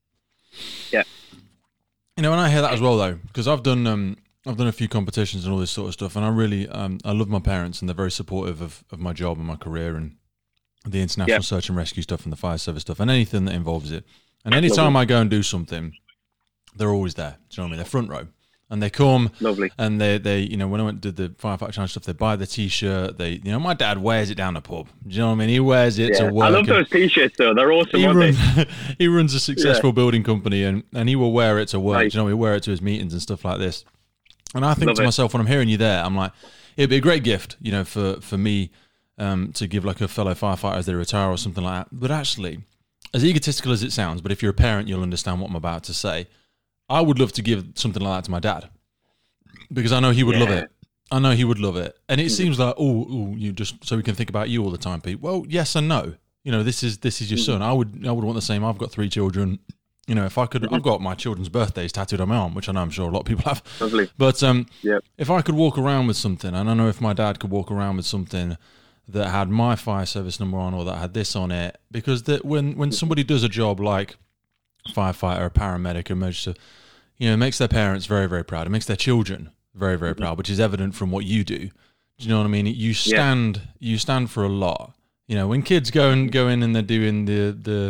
Yeah. You know, and I hear that as well, though, because I've done um, I've done a few competitions and all this sort of stuff, and I really um, I love my parents, and they're very supportive of, of my job and my career and the international yeah. search and rescue stuff and the fire service stuff and anything that involves it. And anytime Lovely. I go and do something, they're always there. Do you know what I mean? They're front row. And they come, Lovely. and they, they, you know, when I went to the Firefighter Challenge stuff, they buy the T-shirt. They, you know, my dad wears it down the pub. Do you know what I mean? He wears it yeah. to work. I love those T-shirts, though. They're awesome, he, aren't run, they? He runs a successful yeah. building company, and, and he will wear it to work. Nice. Do you know, he'll wear it to his meetings and stuff like this. And I think love to it. myself, when I'm hearing you there, I'm like, it'd be a great gift, you know, for, for me um, to give like a fellow firefighter as they retire or something like that. But actually, as egotistical as it sounds, but if you're a parent, you'll understand what I'm about to say. I would love to give something like that to my dad. Because I know he would yeah. love it. I know he would love it. And it seems like, oh, oh, you just so we can think about you all the time, Pete. Well, yes and no. You know, this is this is your mm-hmm. son. I would I would want the same. I've got three children. You know, if I could, mm-hmm. I've got my children's birthdays tattooed on my arm, which I know I'm sure a lot of people have. Lovely. But um, yep. if I could walk around with something, and I know if my dad could walk around with something that had my fire service number on or that had this on it, because that when when somebody does a job like firefighter, a paramedic, emergency, you know, it makes their parents very very proud. It makes their children very, very proud, which is evident from what you do. Do you know what I mean? You stand, yeah. you stand for a lot. You know, when kids go and go in and they're doing the the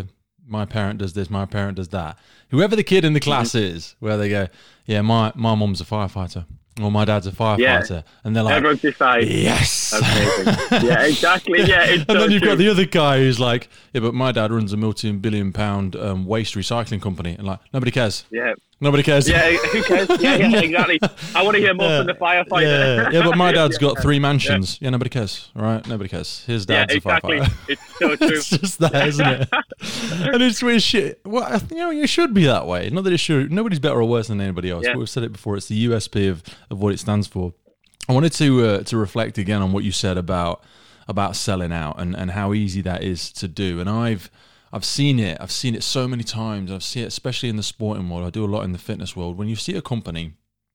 my parent does this, my parent does that. Whoever the kid in the class mm-hmm. is, where they go, yeah, my, my mom's a firefighter. Or my dad's a firefighter, yeah. and they're like, everyone decides, yes, amazing. Yeah, exactly, yeah. It's and so then you've true. got the other guy who's like, yeah, but my dad runs a multi-billion pound um, waste recycling company, and like nobody cares. Yeah, nobody cares. Yeah, who cares? Yeah, yeah, exactly. I want to hear more yeah. from the firefighter. Yeah, yeah, but my dad's got three mansions. Yeah. yeah, nobody cares. All right, nobody cares. His dad's yeah, exactly. a firefighter. It's so true. It's just that, isn't it? And it's weird shit. Well, you know, you should be that way. Not that it should. Nobody's better or worse than anybody else. Yeah. But we've said it before. It's the U S P of, of what it stands for. I wanted to uh, to reflect again on what you said about about selling out and, and how easy that is to do. And I've I've seen it. I've seen it so many times. I've seen it, especially in the sporting world. I do a lot in the fitness world. When you see a company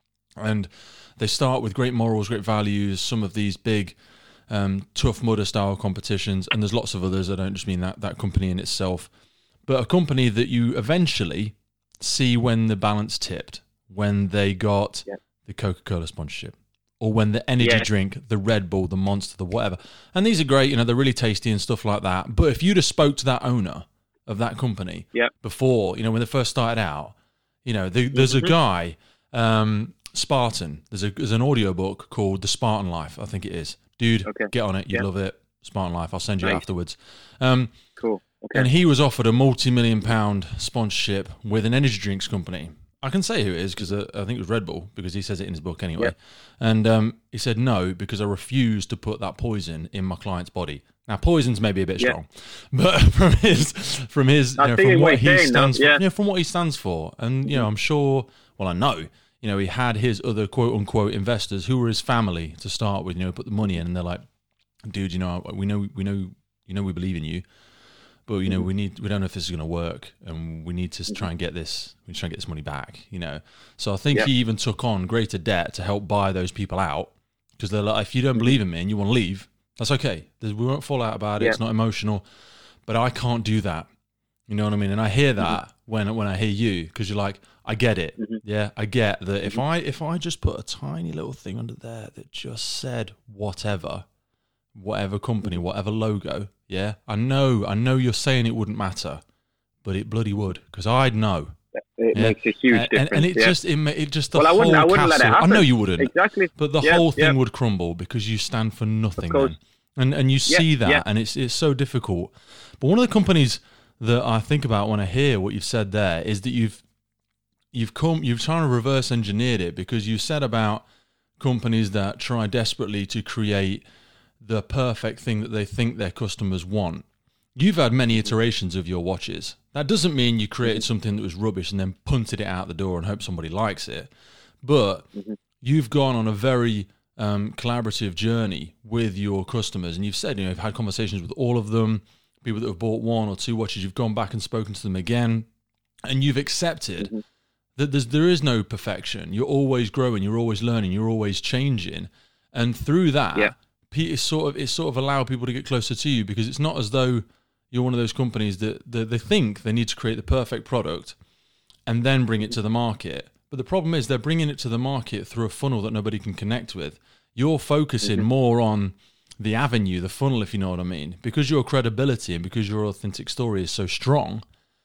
and they start with great morals, great values, some of these big um, Tough Mudder style competitions, and there's lots of others. I don't just mean that that company in itself, but a company that you eventually see when the balance tipped, when they got yeah. the Coca-Cola sponsorship. Or when the energy yeah. drink, the Red Bull, the Monster, the whatever. And these are great, you know, they're really tasty and stuff like that. But if you'd have spoke to that owner of that company yeah. before, you know, when they first started out, you know, the, there's mm-hmm. a guy, um, Spartan. There's a there's an audiobook called The Spartan Life, I think it is. Dude, okay. get on it. You yeah. love it. Spartan Life. I'll send you nice. afterwards. Um, cool. Okay. And he was offered a multi-million pound sponsorship with an energy drinks company. I can say who it is because uh, I think it was Red Bull, because he says it in his book anyway. Yeah. And um, he said no, because I refuse to put that poison in my client's body. Now, poison's maybe a bit strong, yeah. but from his, from his, you know, from what he stands for, yeah. you know, from what he stands for, and you know, I'm sure. Well, I know, you know, he had his other quote unquote investors who were his family to start with. You know, put the money in, and they're like, dude, you know, we know, we know, you know, we believe in you. But you know, we need we don't know if this is going to work, and we need to try and get this we try and get this money back. You know, so I think yeah. he even took on greater debt to help buy those people out, because they're like, if you don't believe in me and you want to leave, that's okay. There's, we won't fall out about it. Yeah. It's not emotional, but I can't do that. You know what I mean? And I hear that mm-hmm. when when I hear you, because you're like, I get it. Mm-hmm. Yeah, I get that. Mm-hmm. If I if I just put a tiny little thing under there that just said whatever. whatever company, whatever logo, yeah, I know, I know you're saying it wouldn't matter, but it bloody would, because I'd know. It yeah? makes a huge and, difference. And it yeah. just, it, it just the well, I wouldn't, whole I wouldn't castle, let it happen. I know you wouldn't. Exactly. But the yeah, whole thing yeah. would crumble because you stand for nothing then. And and you see yeah, that, yeah. and it's it's so difficult. But one of the companies that I think about when I hear what you've said there is that you've you've come, you've trying to reverse engineered it, because you said about companies that try desperately to create the perfect thing that they think their customers want. You've had many iterations of your watches. That doesn't mean you created something that was rubbish and then punted it out the door and hope somebody likes it. But mm-hmm. you've gone on a very um, collaborative journey with your customers, and you've said, you know, you've had conversations with all of them, people that have bought one or two watches, you've gone back and spoken to them again, and you've accepted mm-hmm. that there's, there is no perfection. You're always growing, you're always learning, you're always changing. And through that, yeah. It's sort of it's sort of allowed people to get closer to you, because it's not as though you're one of those companies that, that they think they need to create the perfect product and then bring it to the market. But the problem is they're bringing it to the market through a funnel that nobody can connect with. You're focusing mm-hmm. more on the avenue, the funnel, if you know what I mean, because your credibility and because your authentic story is so strong.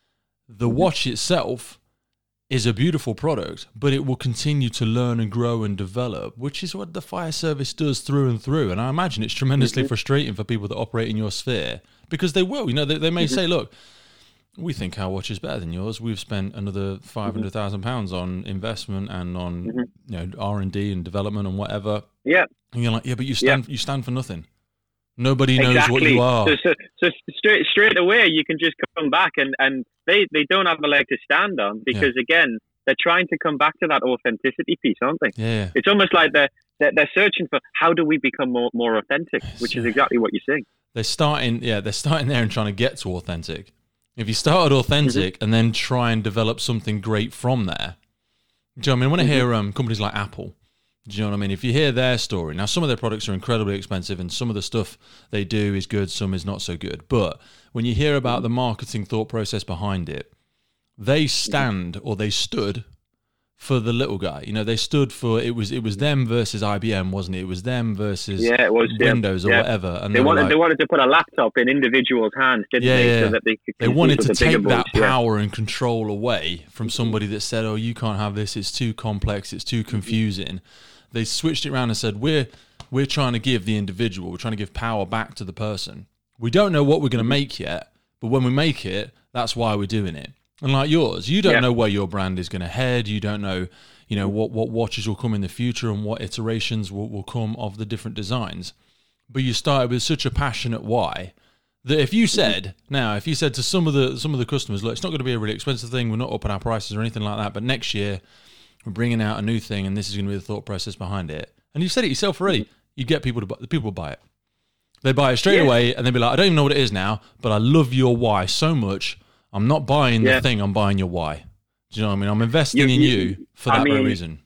The mm-hmm. watch itself is a beautiful product, but it will continue to learn and grow and develop, which is what the fire service does through and through. And I imagine it's tremendously mm-hmm. frustrating for people that operate in your sphere, because they will, you know, they, they may mm-hmm. say, look, we think our watch is better than yours. We've spent another five hundred thousand pounds on investment and on mm-hmm. you know, R and D and development and whatever. Yeah. And you're like, yeah, but you stand, yeah. you stand for nothing. Nobody knows exactly. what you are. So, so, so straight straight away, you can just come back, and, and they, they don't have a leg to stand on, because, yeah. again, they're trying to come back to that authenticity piece, aren't they? Yeah. It's almost like they're, they're, they're searching for, how do we become more, more authentic, which yeah. is exactly what you're saying. They're starting, yeah, they're starting there and trying to get to authentic. If you start at authentic mm-hmm. and then try and develop something great from there, do you know what I mean? When mm-hmm. I hear um, companies like Apple, do you know what I mean? If you hear their story, now some of their products are incredibly expensive and some of the stuff they do is good, some is not so good. But when you hear about the marketing thought process behind it, they stand or they stood for the little guy. You know, they stood for, it was it was them versus I B M, wasn't it? It was them versus yeah, it was, Windows yeah, or yeah. whatever. And they, they wanted like, they wanted to put a laptop in individuals' hands, didn't yeah, they? yeah. So that they could they compete wanted with to the bigger take that boys, power yeah. and control away from somebody that said, oh, you can't have this, it's too complex, it's too confusing. They switched it around and said, we're we're trying to give the individual, we're trying to give power back to the person. We don't know what we're going to make yet, but when we make it, that's why we're doing it. And like yours, you don't yeah. know where your brand is going to head. You don't know, you know, what, what watches will come in the future and what iterations will, will come of the different designs. But you started with such a passionate why that if you said, now, if you said to some of the some of the customers, look, it's not going to be a really expensive thing, we're not upping our prices or anything like that, but next year we're bringing out a new thing and this is going to be the thought process behind it. And you said it yourself already, you get people to buy, the people will buy it. They buy it straight yeah. away and they'll be like, I don't even know what it is now, but I love your why so much. I'm not buying yeah. the thing, I'm buying your why. Do you know what I mean? I'm investing you, in you, you for that I mean, very reason.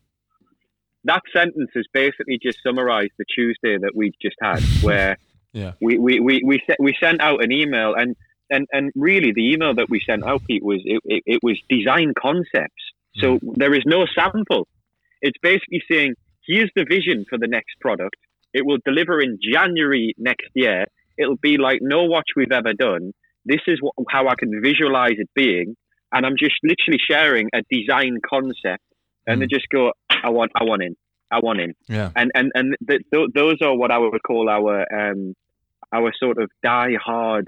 That sentence has basically just summarized the Tuesday that we just had, where yeah. we, we, we, we, we sent out an email, and, and, and really the email that we sent out, Pete, was it, it, it was design concepts. So mm. there is no sample. It's basically saying, here's the vision for the next product. It will deliver in January next year. It'll be like no watch we've ever done. This is what, how I can visualize it being. And I'm just literally sharing a design concept. And mm. they just go, I want, I want in, I want in. Yeah. And, and, and th- th- those are what I would call our, um, our sort of die-hard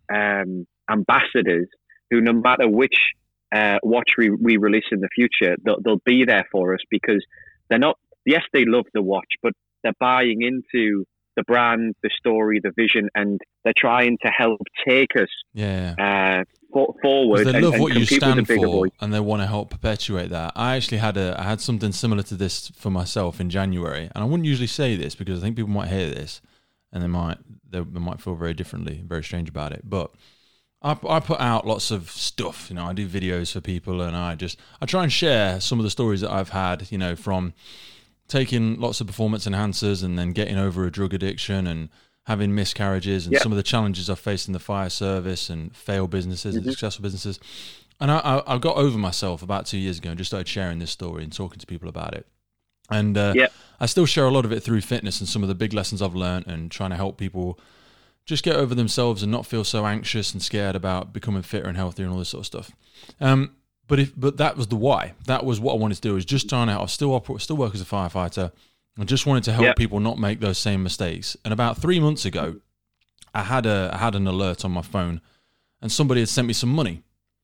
um, ambassadors who, no matter which uh, watch we, we release in the future, they'll, they'll be there for us because they're not, yes, they love the watch, but they're buying into the brand, the story, the vision, and they're trying to help take us yeah. uh, for, forward. They and, love and what you stand the for, boys. And they want to help perpetuate that. I actually had a I had something similar to this for myself in January, and I wouldn't usually say this because I think people might hear this and they might they, they might feel very differently, very strange about it. But I, I put out lots of stuff. You know, I do videos for people, and I just I try and share some of the stories that I've had. You know, from taking lots of performance enhancers and then getting over a drug addiction and having miscarriages and yeah. some of the challenges I've faced in the fire service and failed businesses mm-hmm. and successful businesses. And I, I, I got over myself about two years ago and just started sharing this story and talking to people about it. And uh, yeah. I still share a lot of it through fitness and some of the big lessons I've learned and trying to help people just get over themselves and not feel so anxious and scared about becoming fitter and healthier and all this sort of stuff. Um, But if but that was the why. That was what I wanted to do. Is just trying out. I still operate, still work as a firefighter. I just wanted to help yeah. people not make those same mistakes. And about three months ago, I had a I had an alert on my phone, and somebody had sent me some money.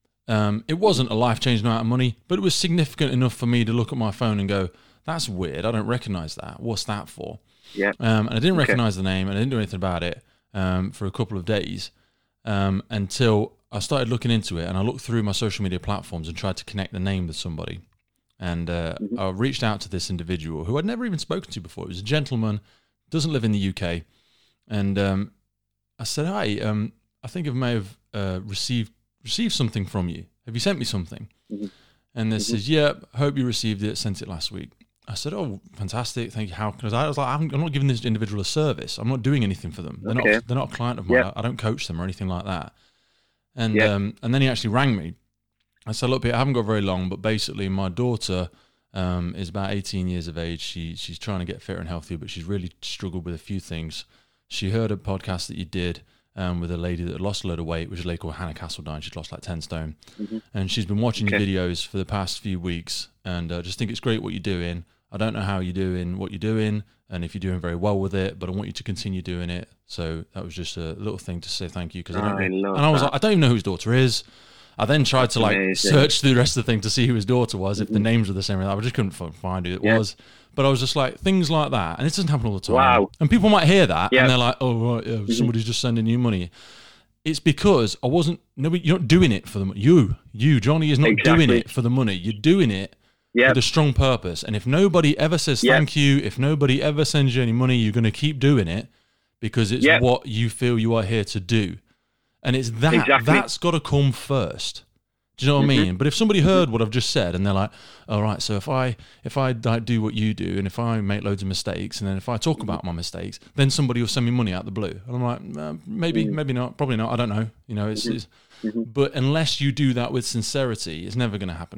Um, it wasn't a life changing amount of money, but it was significant enough for me to look at my phone and go, "That's weird. I don't recognize that. What's that for?" Yeah. Um, and I didn't okay. recognize the name, and I didn't do anything about it um, for a couple of days um, until I started looking into it, and I looked through my social media platforms and tried to connect the name with somebody. And uh, mm-hmm. I reached out to this individual who I'd never even spoken to before. He was a gentleman, doesn't live in the U K. And um, I said, hi, um, I think I may have uh, received received something from you. Have you sent me something? Mm-hmm. And they mm-hmm. says, yeah, hope you received it, sent it last week. I said, oh, fantastic, thank you. How? Because I was like, I'm, I'm not giving this individual a service. I'm not doing anything for them. They're, okay. not, they're not a client of mine. Yeah. I don't coach them or anything like that. And yeah. um, and then he actually rang me. I said, look, Pete, I haven't got very long, but basically my daughter um, is about eighteen years of age. She She's trying to get fitter and healthier, but she's really struggled with a few things. She heard a podcast that you did um, with a lady that had lost a load of weight, which is a lady called Hannah Castledine. She's lost like ten stone. Mm-hmm. And she's been watching okay. your videos for the past few weeks, and I uh, just think it's great what you're doing. I don't know how you're doing what you're doing and if you're doing very well with it, but I want you to continue doing it. So that was just a little thing to say thank you. Because I don't I know. love And I was that. like, I don't even know whose daughter is. I then tried That's to like amazing. search through the rest of the thing to see who his daughter was, if mm-hmm. the names were the same. I just couldn't find who it yeah. was. But I was just like, things like that. And it doesn't happen all the time. Wow. And people might hear that yeah. and they're like, oh, right, yeah, mm-hmm. somebody's just sending you money. It's because I wasn't, nobody, you're not doing it for the money. You, you, Johnny is not exactly. doing it for the money. You're doing it Yep. with a strong purpose. And if nobody ever says yep. thank you, if nobody ever sends you any money, you're going to keep doing it because it's yep. what you feel you are here to do. And it's that, exactly. that's got to come first. Do you know what mm-hmm. I mean? But if somebody heard what I've just said and they're like, all right, so if I if I like, do what you do and if I make loads of mistakes and then if I talk mm-hmm. about my mistakes, then somebody will send me money out the blue. And I'm like, uh, maybe, mm-hmm. maybe not, probably not. I don't know. You know, it's, mm-hmm. it's Mm-hmm. but unless you do that with sincerity, it's never going to happen. Exactly.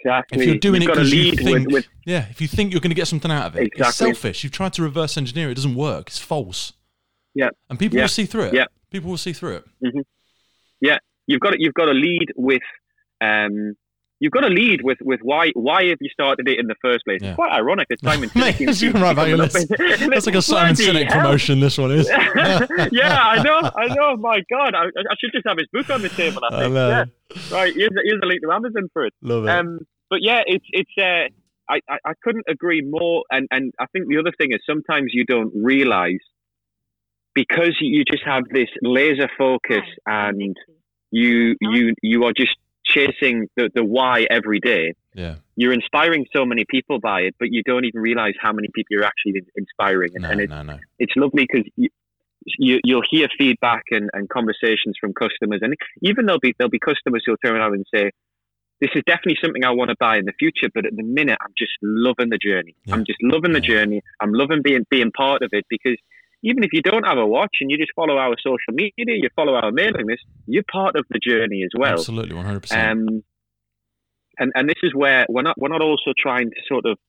Exactly. If you're doing You've it got to because you lead think, with, with yeah, if you think you're going to get something out of it, Exactly. it's selfish. You've tried to reverse engineer it. It doesn't work. It's false. Yeah. And people yeah. will see through it. Yeah. People will see through it. Mm-hmm. Yeah. You've got to, you've got to lead with, um, you've got to lead with, with why why have you started it in the first place? Yeah. It's quite ironic that Simon Sinek Mate, you're right about your list. That's like a Simon Sinek hell. promotion, this one is. Yeah, I know, I know. My God, I, I should just have his book on the table, I think. I know. Yeah. Right, here's, here's a link to Amazon for it. Love it. Um, but yeah, it's, it's uh, I, I, I couldn't agree more. And, and I think the other thing is sometimes you don't realise, because you just have this laser focus and you you you are just chasing the, the why every day. Yeah, you're inspiring so many people by it, but you don't even realize how many people you're actually inspiring. And, no, and it's, no, no. it's lovely because you, you, you'll hear feedback and, and conversations from customers, and even there'll be there'll be customers who'll turn around and say, "This is definitely something I want to buy in the future, but at the minute, I'm just loving the journey. Yeah. I'm just loving the yeah. journey. I'm loving being being part of it because." Even if you don't have a watch and you just follow our social media, you follow our mailing list, you're part of the journey as well. Absolutely, one hundred percent. Um, and and this is where we're not we're not also trying to sort of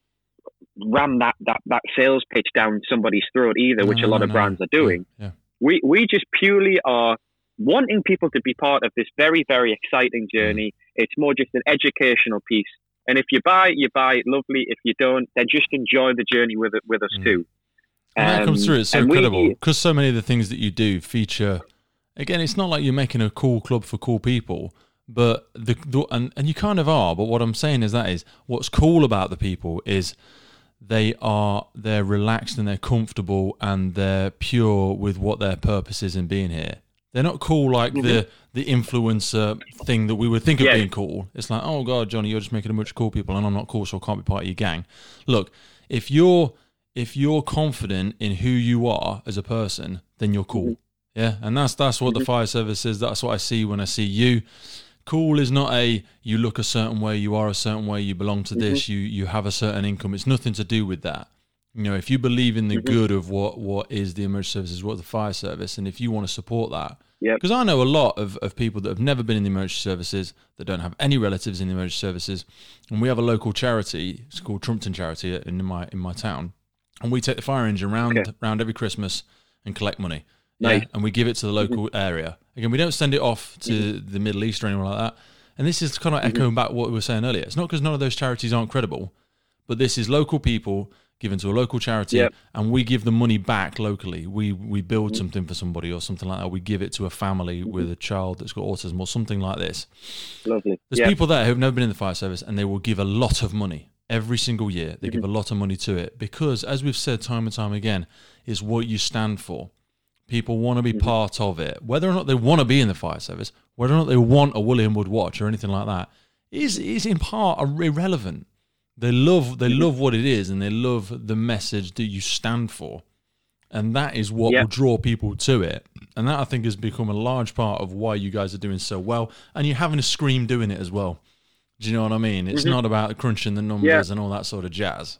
ram that that, that sales pitch down somebody's throat either, which no, a lot no, of brands no. are doing. Yeah, yeah. We we just purely are wanting people to be part of this very very exciting journey. Mm. It's more just an educational piece. And if you buy, you buy it, lovely. If you don't, then just enjoy the journey with it with us mm. too. And that comes through. It's so incredible because so many of the things that you do feature. Again, it's not like you're making a cool club for cool people, but the, the and and you kind of are. But what I'm saying is that is what's cool about the people is they are they're relaxed and they're comfortable and they're pure with what their purpose is in being here. They're not cool like mm-hmm. the the influencer thing that we would think of yeah. being cool. It's like, oh God, Johnny, you're just making a bunch of cool people, and I'm not cool, so I can't be part of your gang. Look, if you're If you're confident in who you are as a person, then you're cool. Mm-hmm. Yeah. And that's that's what mm-hmm. the fire service is. That's what I see when I see you. Cool is not a you look a certain way, you are a certain way, you belong to this, mm-hmm. you you have a certain income. It's nothing to do with that. You know, if you believe in the mm-hmm. good of what, what is the emergency services, what the fire service, and if you want to support that, because yep. I know a lot of, of people that have never been in the emergency services, that don't have any relatives in the emergency services, and we have a local charity, it's called Trumpton Charity in my in my town. And we take the fire engine round okay. round every Christmas and collect money. Nice. Yeah, and we give it to the local mm-hmm. area. Again, we don't send it off to mm-hmm. the Middle East or anyone like that. And this is kind of mm-hmm. echoing back what we were saying earlier. It's not because none of those charities aren't credible, but this is local people given to a local charity, yep. and we give the money back locally. We we build mm-hmm. something for somebody or something like that. We give it to a family mm-hmm. with a child that's got autism or something like this. Lovely. There's yep. people there who've never been in the fire service, and they will give a lot of money. Every single year, they mm-hmm. give a lot of money to it because, as we've said time and time again, is what you stand for. People want to be mm-hmm. part of it. Whether or not they want to be in the fire service, whether or not they want a William Wood watch or anything like that, is is in part irrelevant. They love they mm-hmm. love what it is, and they love the message that you stand for, and that is what yep. will draw people to it. And that, I think, has become a large part of why you guys are doing so well, and you're having a scream doing it as well. Do you know what I mean? It's mm-hmm. not about crunching the numbers yeah. and all that sort of jazz.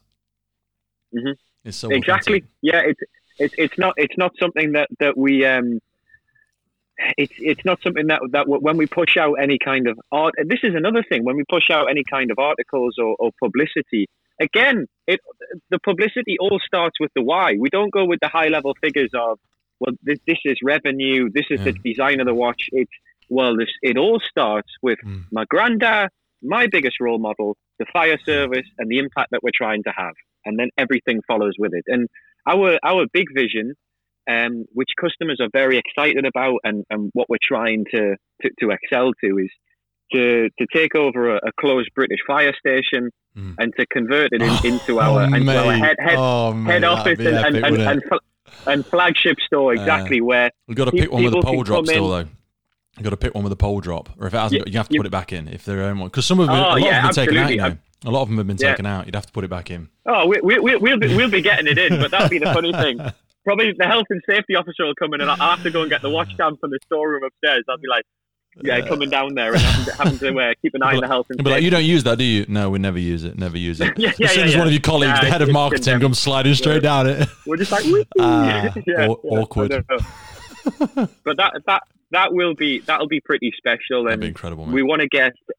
Mm-hmm. It's so exactly. authentic. Yeah, it's it's it's not it's not something that that we um. It's it's not something that that when we push out any kind of art. And this is another thing when we push out any kind of articles or, or publicity. Again, it the publicity all starts with the why. We don't go with the high level figures of well, this, this is revenue. This is yeah. the design of the watch. It's well, this it all starts with mm. my granddad. My biggest role model, the fire service, and the impact that we're trying to have, and then everything follows with it. And our our big vision, um, which customers are very excited about, and, and what we're trying to, to, to excel to, is to to take over a, a closed British fire station mm. and to convert it in, oh, into our, oh, into our head head, oh, head office and, epic, and, and, and, and flagship store. Exactly uh, where we've got to pick one with a pole drop still though. You've got to pick one with a pole drop, or if it hasn't, yeah, you have to you, put it back in if they're own one. Because some of them, oh, a lot yeah, of them have been taken out. You know, I'm, a lot of them have been yeah. taken out. You'd have to put it back in. Oh, we, we, we, we'll be we'll be getting it in, but that'll be the funny thing. Probably the health and safety officer will come in, and I'll have to go and get the watch cam from the storeroom upstairs. I'll be like, yeah, coming down there and having to, having to uh, keep an eye on the health and safety. Like, you don't use that, do you? No, we never use it. Never use it. yeah, yeah, as soon yeah, as yeah. one of your colleagues, yeah, the head of marketing, comes sliding straight yeah. down it. We're just like, whee! Ah, yeah, aw- yeah, awkward. But that that that will be that'll be pretty special, and That'd be incredible, man. we want to get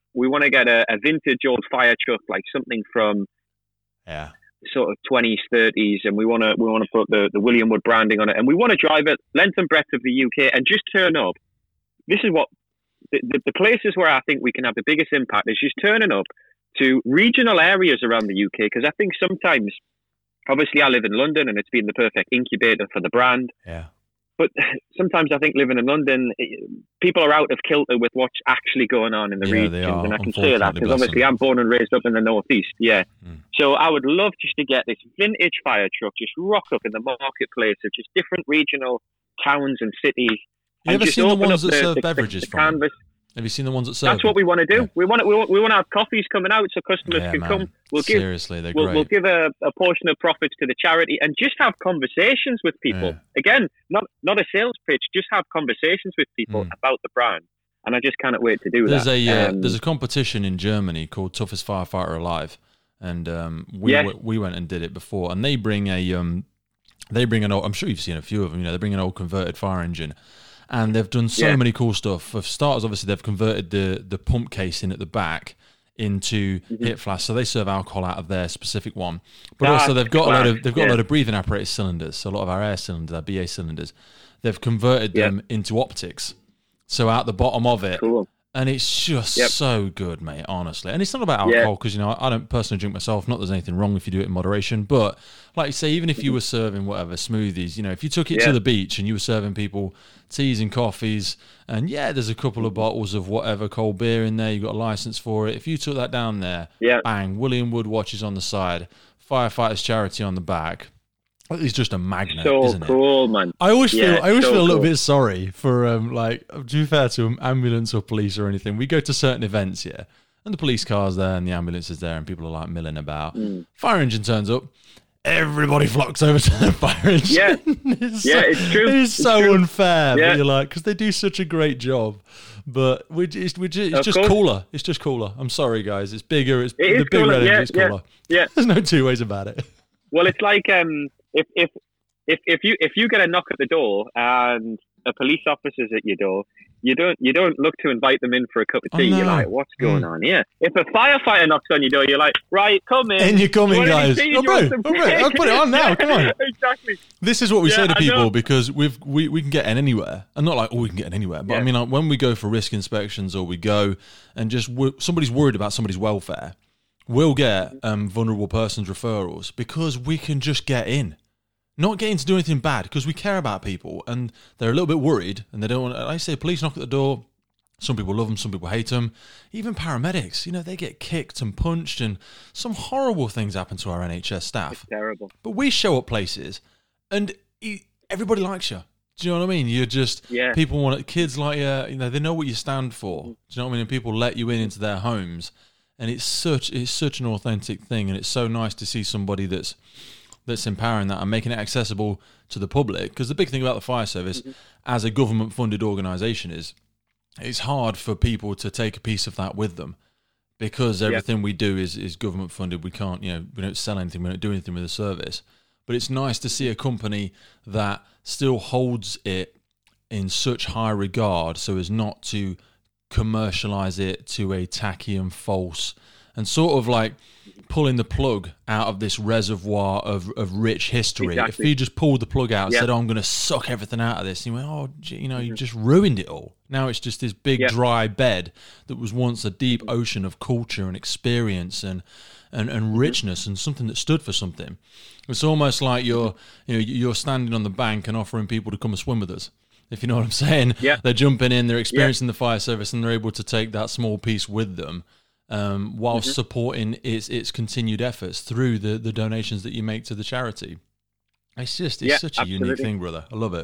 we want to get a, a vintage old fire truck, like something from yeah. sort of twenties, thirties, and we want to we want to put the, the William Wood branding on it, and we want to drive it length and breadth of the U K and just turn up. This is what the, the, the places where I think we can have the biggest impact is just turning up to regional areas around the U K, because I think sometimes, obviously I live in London and it's been the perfect incubator for the brand. Yeah. But sometimes I think living in London, people are out of kilter with what's actually going on in the Yeah, regions. they are, And I can say that because bless obviously them. I'm born and raised up in the Northeast. Yeah. Mm. So I would love just to get this vintage fire truck, just rock up in the marketplace of just different regional towns and cities. You and ever just seen the open ones up that the, serve the, beverages the, the from them? canvas. Have you seen the ones that serve? That's what we want to do. Yeah. We want to, we want we want to have coffees coming out so customers Yeah, can man. come. We'll give Seriously, they're we'll, great. we'll give a, a portion of profits to the charity and just have conversations with people. Yeah. Again, not not a sales pitch, just have conversations with people Mm. about the brand. And I just cannot wait to do There's that. a uh, Um, there's a competition in Germany called Toughest Firefighter Alive, and um, we Yes. w- we went and did it before. And they bring a um, they bring an old. I'm sure you've seen a few of them. You know, they bring an old converted fire engine, and they've done so Yeah. many cool stuff. For starters, obviously they've converted the the pump casing at the back into Mm-hmm. hit flask, so they serve alcohol out of their specific one. But That's also they've got a load class, of they've got yeah. a load of breathing apparatus cylinders. So a lot of our air cylinders, our B A cylinders, they've converted Yeah. them into optics. So out the bottom of it. cool. And it's just Yep. so good, mate, honestly. And it's not about Yeah. alcohol, because, you know, I don't personally drink myself. Not that there's anything wrong if you do it in moderation. But, like you say, even if you were serving whatever, smoothies, you know, if you took it Yeah. to the beach and you were serving people teas and coffees, and, yeah, there's a couple of bottles of whatever cold beer in there, you got a license for it. If you took that down there, Yeah. bang, William Wood watches on the side, Firefighters Charity on the back. It's just a magnet, So isn't it? cool, man. I always feel Yeah, I always so feel a little cool. bit sorry for um like, to be fair to ambulance or police or anything. We go to certain events, yeah, and the police car's there and the ambulance is there and people are like milling about. Mm. Fire engine turns up, everybody flocks over to the fire engine. Yeah. it's Yeah, so, it's true. It's It's so true. unfair, Yeah. but you're like, because they do such a great job. But we just, we just, it's Of just course. cooler. It's just cooler. I'm sorry, guys. It's bigger. It's It the is big cooler, red yeah, engine. It's yeah. cooler. Yeah. There's no two ways about it. Well, it's like um, if if if if you if you get a knock at the door and a police officer's at your door, you don't you don't look to invite them in for a cup of Oh, tea. You're no. like, what's going Mm. on here? If a firefighter knocks on your door, you're like, right, come in. In you come in, You want any guys. tea? Oh, You want bro, some oh, bro, I'll put it on now, come on. Exactly. This is what we Yeah, say to I people know. because we've we, we can get in anywhere, and not like oh we can get in anywhere, but I Yeah. mean like when we go for risk inspections or we go and just wo- somebody's worried about somebody's welfare, we'll get um, vulnerable persons referrals because we can just get in, not getting to do anything bad because we care about people and they're a little bit worried and they don't want. Like I say, police knock at the door. Some people love them, some people hate them. Even paramedics, you know, they get kicked and punched, and some horrible things happen to our N H S staff. Terrible. But we show up places, and e- everybody likes you. Do you know what I mean? You're just Yeah. people want kids like you. You know, they know what you stand for. Do you know what I mean? And people let you in into their homes, and it's such it's such an authentic thing, and it's so nice to see somebody that's that's empowering that and making it accessible to the public. Because the big thing about the fire service, as a government-funded organisation, is it's hard for people to take a piece of that with them. Because everything we do is, is government funded. We can't, you know, we don't sell anything, we don't do anything with the service. But it's nice to see a company that still holds it in such high regard so as not to commercialize it to a tacky and false and sort of like pulling the plug out of this reservoir of, of rich history. Exactly. If you just pulled the plug out and Yeah. said, oh, I'm going to suck everything out of this, and you went, oh, gee, you know, you just ruined it all. Now it's just this big Yeah. dry bed that was once a deep ocean of culture and experience and, and, and richness and something that stood for something. It's almost like you're, you know, you're standing on the bank and offering people to come and swim with us. If you know what I'm saying. Yeah. They're jumping in, they're experiencing the fire service, and they're able to take that small piece with them. Um, whilst Mm-hmm. supporting its its continued efforts through the, the donations that you make to the charity. It's just, it's Yeah, such a unique absolutely. thing, brother. I love it.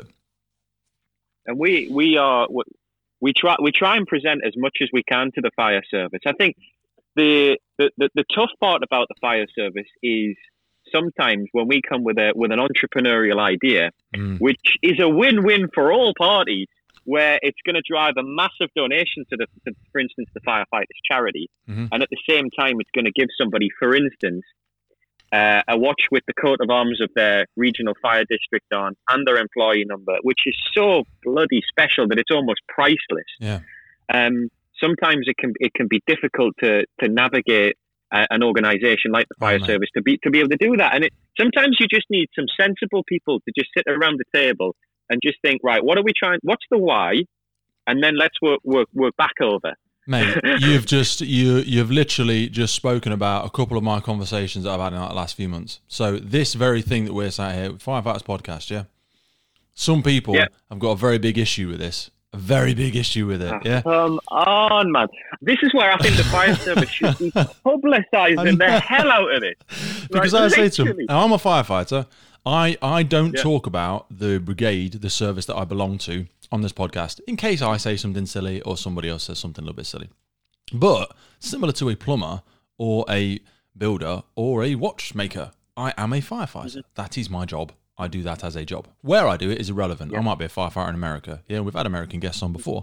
And we we are we try we try and present as much as we can to the fire service. I think the the, the, the tough part about the fire service is sometimes when we come with a with an entrepreneurial idea, Mm. which is a win-win for all parties, where it's going to drive a massive donation to the, to, for instance, the firefighters charity, Mhm. and at the same time, it's going to give somebody, for instance, uh, a watch with the coat of arms of their regional fire district on and their employee number, which is so bloody special that it's almost priceless. Yeah. Um, sometimes it can it can be difficult to to navigate a, an organisation like the fire oh, service to be to be able to do that. And it sometimes you just need some sensible people to just sit around the table and just think, right, what are we trying? What's the why? And then let's work work work back over. Mate, you've just you you've literally just spoken about a couple of my conversations that I've had in like the last few months. So this very thing that we're sat here, Firefighters Podcast, yeah. Some people yeah. have got a very big issue with this. A very big issue with it. Yeah. Come on, man. This is where I think the fire service should be publicising the hell out of it. Because like, I say to them, I'm a firefighter. I I don't yeah. talk about the brigade, the service that I belong to, on this podcast, in case I say something silly or somebody else says something a little bit silly. But similar to a plumber or a builder or a watchmaker, I am a firefighter. Mm-hmm. That is my job. I do that as a job. Where I do it is irrelevant. Yeah. I might be a firefighter in America. Yeah, we've had American guests on before.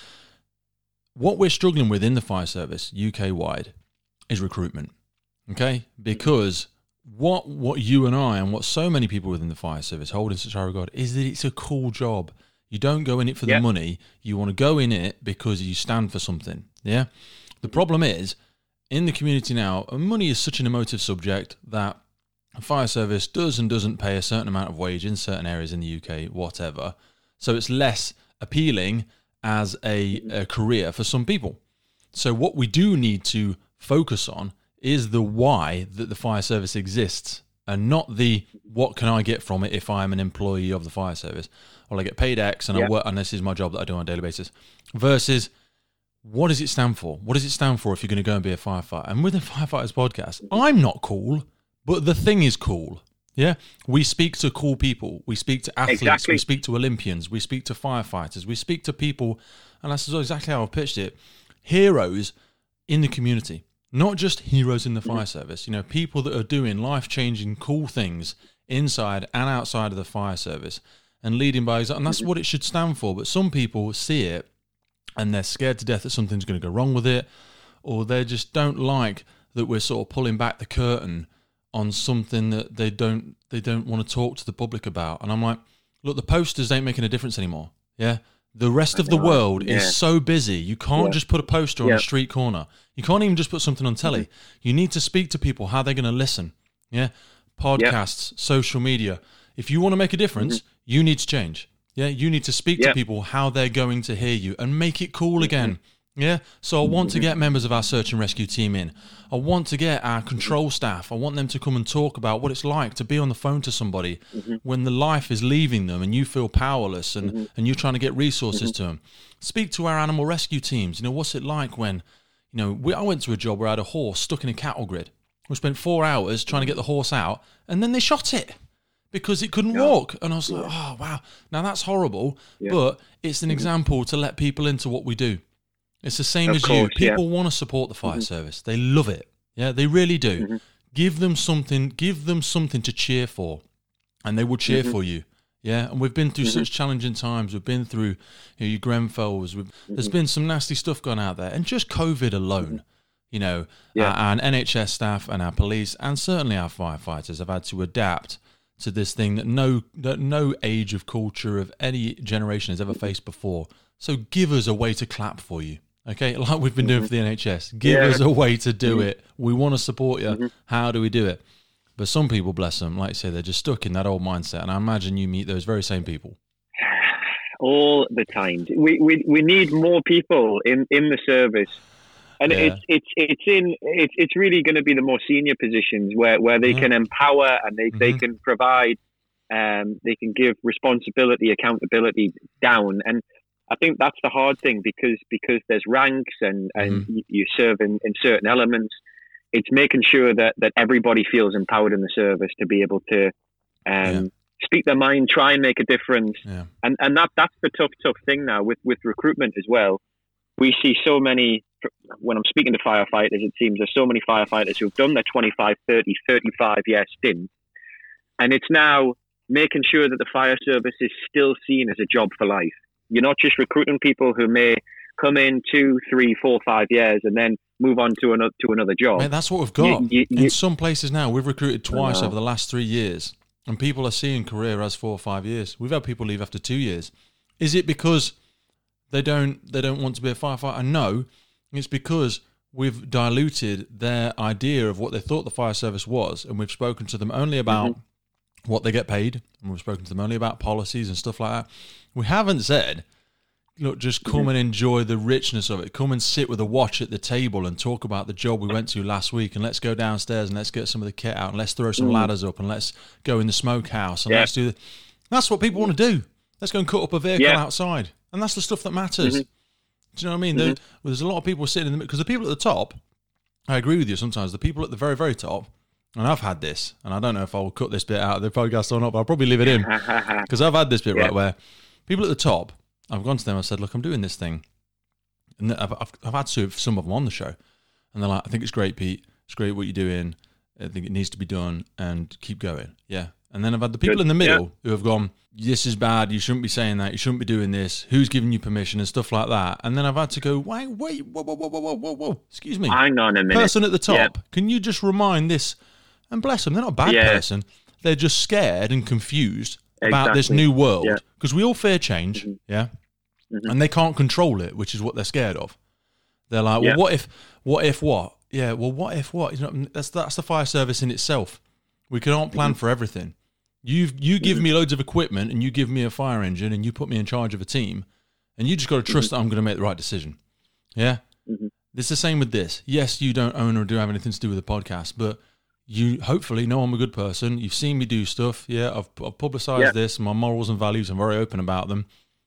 What we're struggling with in the fire service, U K-wide, is recruitment. Okay? Because what what you and I and what so many people within the fire service hold in such high regard is that it's a cool job. You don't go in it for the yep. money. You want to go in it because you stand for something. Yeah. The problem is, in the community now, money is such an emotive subject that a fire service does and doesn't pay a certain amount of wage in certain areas in the U K, whatever. So it's less appealing as a, a career for some people. So what we do need to focus on is the why that the fire service exists, and not the what can I get from it if I'm an employee of the fire service. Well, I get paid X and yeah. I work, and this is my job that I do on a daily basis. Versus, what does it stand for? What does it stand for if you're going to go and be a firefighter? And with the Firefighters Podcast, I'm not cool, but the thing is cool. Yeah, we speak to cool people. We speak to athletes. Exactly. We speak to Olympians. We speak to firefighters. We speak to people, and that's exactly how I pitched it. Heroes in the community, not just heroes in the fire service. You know, people that are doing life-changing, cool things inside and outside of the fire service, and leading by example. And that's what it should stand for. But some people see it and they're scared to death that something's going to go wrong with it, or they just don't like that we're sort of pulling back the curtain on something that they don't they don't want to talk to the public about. And I'm like, look, the posters ain't making a difference anymore. Yeah. The rest of the world yeah. is so busy. You can't yeah. just put a poster on yeah. a street corner. You can't even just put something on telly. Mm-hmm. You need to speak to people how they're going to listen. Yeah. Podcasts, yeah. social media. If you want to make a difference, mm-hmm. you need to change. Yeah, you need to speak yeah. to people how they're going to hear you and make it cool again. Mm-hmm. Yeah, so I want mm-hmm. to get members of our search and rescue team in. I want to get our control staff. I want them to come and talk about what it's like to be on the phone to somebody mm-hmm. when the life is leaving them and you feel powerless and, mm-hmm. and you're trying to get resources mm-hmm. to them. Speak to our animal rescue teams. You know, what's it like when, you know, we, I went to a job where I had a horse stuck in a cattle grid. We spent four hours trying to get the horse out, and then they shot it because it couldn't yeah. walk. And I was like, oh, wow. Now, that's horrible, yeah. but it's an mm-hmm. example to let people into what we do. It's the same of as course, you. People yeah. want to support the fire mm-hmm. service. They love it. Yeah, they really do. Mm-hmm. Give them something. Give them something to cheer for, and they will cheer mm-hmm. for you. Yeah, and we've been through mm-hmm. such challenging times. We've been through you know, your Grenfells. We've, mm-hmm. There's been some nasty stuff gone out there, and just COVID alone. Mm-hmm. You know, yeah. our, our N H S staff and our police, and certainly our firefighters, have had to adapt to this thing that no that no age of culture of any generation has ever faced before. So give us a way to clap for you. Okay, like we've been doing for the N H S. Give yeah. us a way to do it. We want to support you. Mm-hmm. How do we do it? But some people, bless them, like I say, they're just stuck in that old mindset. And I imagine you meet those very same people. All the time. We we, we need more people in, in the service. And yeah. it's it's it's in it's it's really going to be the more senior positions where, where they yeah. can empower and they, mm-hmm. they can provide, um, they can give responsibility, accountability down. And I think that's the hard thing because because there's ranks and, and mm-hmm. you serve in, in certain elements. It's making sure that, that everybody feels empowered in the service to be able to um, yeah. speak their mind, try and make a difference. Yeah. And and that that's the tough, tough thing now with, with recruitment as well. We see so many, when I'm speaking to firefighters, it seems there's so many firefighters who've done their twenty-five, thirty, thirty-five year stint. And it's now making sure that the fire service is still seen as a job for life. You're not just recruiting people who may come in two, three, four, five years and then move on to another to another job. Mate, that's what we've got. You, you, in some places now, we've recruited twice over the last three years, and people are seeing career as four or five years. We've had people leave after two years. Is it because they don't they don't want to be a firefighter? No, It's because we've diluted their idea of what they thought the fire service was, and we've spoken to them only about mm-hmm. what they get paid, and we've spoken to them only about policies and stuff like that. We haven't said, look, just come mm-hmm. and enjoy the richness of it. Come and sit with a watch at the table and talk about the job we went to last week, and let's go downstairs and let's get some of the kit out, and let's throw some mm-hmm. ladders up, and let's go in the smokehouse, and yeah. let's do the... That's what people want to do. Let's go and cut up a vehicle yeah. outside. And that's the stuff that matters. Mm-hmm. Do you know what I mean? Mm-hmm. There, there's a lot of people sitting in the... Because the people at the top, I agree with you sometimes, the people at the very, very top, and I've had this, and I don't know if I'll cut this bit out of the podcast or not, but I'll probably leave it in. Because I've had this bit, yeah. right, where people at the top, I've gone to them and said, look, I'm doing this thing. And I've, I've, I've had some of them on the show. And they're like, I think it's great, Pete. It's great what you're doing. I think it needs to be done, and keep going. Yeah. And then I've had the people Good. in the middle yeah. who have gone, this is bad, you shouldn't be saying that, you shouldn't be doing this, who's giving you permission and stuff like that. And then I've had to go, wait, wait, whoa, whoa, whoa, whoa, whoa, whoa, excuse me. Hang on a minute. Person at the top, yep. can you just remind this? And bless them, they're not a bad yeah. person. They're just scared and confused exactly. about this new world. Because yeah. we all fear change, mm-hmm. yeah? Mm-hmm. And they can't control it, which is what they're scared of. They're like, well, yeah. what if, what if what? Yeah, well, what if what? You know, that's, that's the fire service in itself. We can't plan mm-hmm. for everything. You you give me loads of equipment, and you give me a fire engine, and you put me in charge of a team, and you just got to trust mm-hmm. that I'm going to make the right decision. Yeah? Mm-hmm. It's the same with this. Yes, you don't own or do have anything to do with the podcast, but you hopefully know I'm a good person. You've seen me do stuff. Yeah, I've, I've publicised yeah. this, my morals and values. I'm very open about them.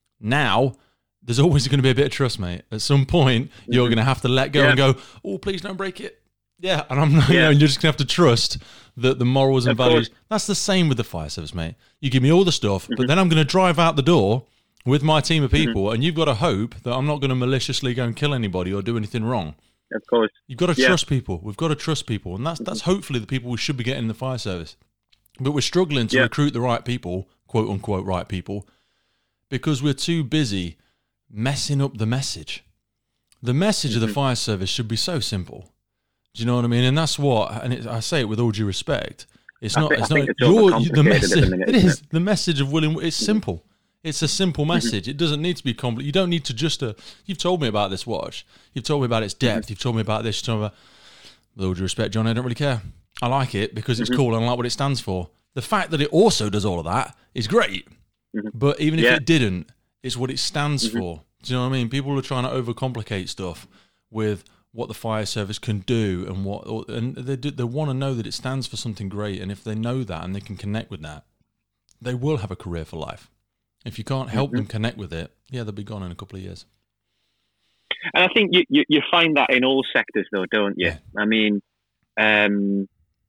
Now, there's always going to be a bit of trust, mate. At some point, mm-hmm. you're going to have to let go yeah. and go, oh, please don't break it. Yeah, and I'm not, yeah. you know, you're just going to have to trust that the morals and of values. Course. That's the same with the fire service, mate. You give me all the stuff, mm-hmm. but then I'm going to drive out the door with my team of people, mm-hmm. and you've got to hope that I'm not going to maliciously go and kill anybody or do anything wrong. Of course. You've got to yeah. trust people. We've got to trust people, and that's mm-hmm. that's hopefully the people we should be getting in the fire service. But we're struggling to yeah. recruit the right people, quote unquote right people, because we're too busy messing up the message. The message mm-hmm. of the fire service should be so simple. Do you know what I mean? And that's what, and it, I say it with all due respect. It's not. I think, it's I not. Think it's your, the message. Minute, it is it? the message of William. It's simple. It's a simple message. Mm-hmm. It doesn't need to be complex. You don't need to just. Uh, you've told me about this watch. You've told me about its depth. Mm-hmm. You've told me about this. You've told me about, with all due respect, John, I don't really care. I like it because it's mm-hmm. cool and I like what it stands for. The fact that it also does all of that is great. Mm-hmm. But even if yeah. it didn't, it's what it stands mm-hmm. for. Do you know what I mean? People are trying to overcomplicate stuff with what the fire service can do, and what, and they do, they want to know that it stands for something great. And if they know that and they can connect with that, they will have a career for life. If you can't help mm-hmm. them connect with it, yeah, they'll be gone in a couple of years. And I think you you, you find that in all sectors, though, don't you? Yeah. I mean, um,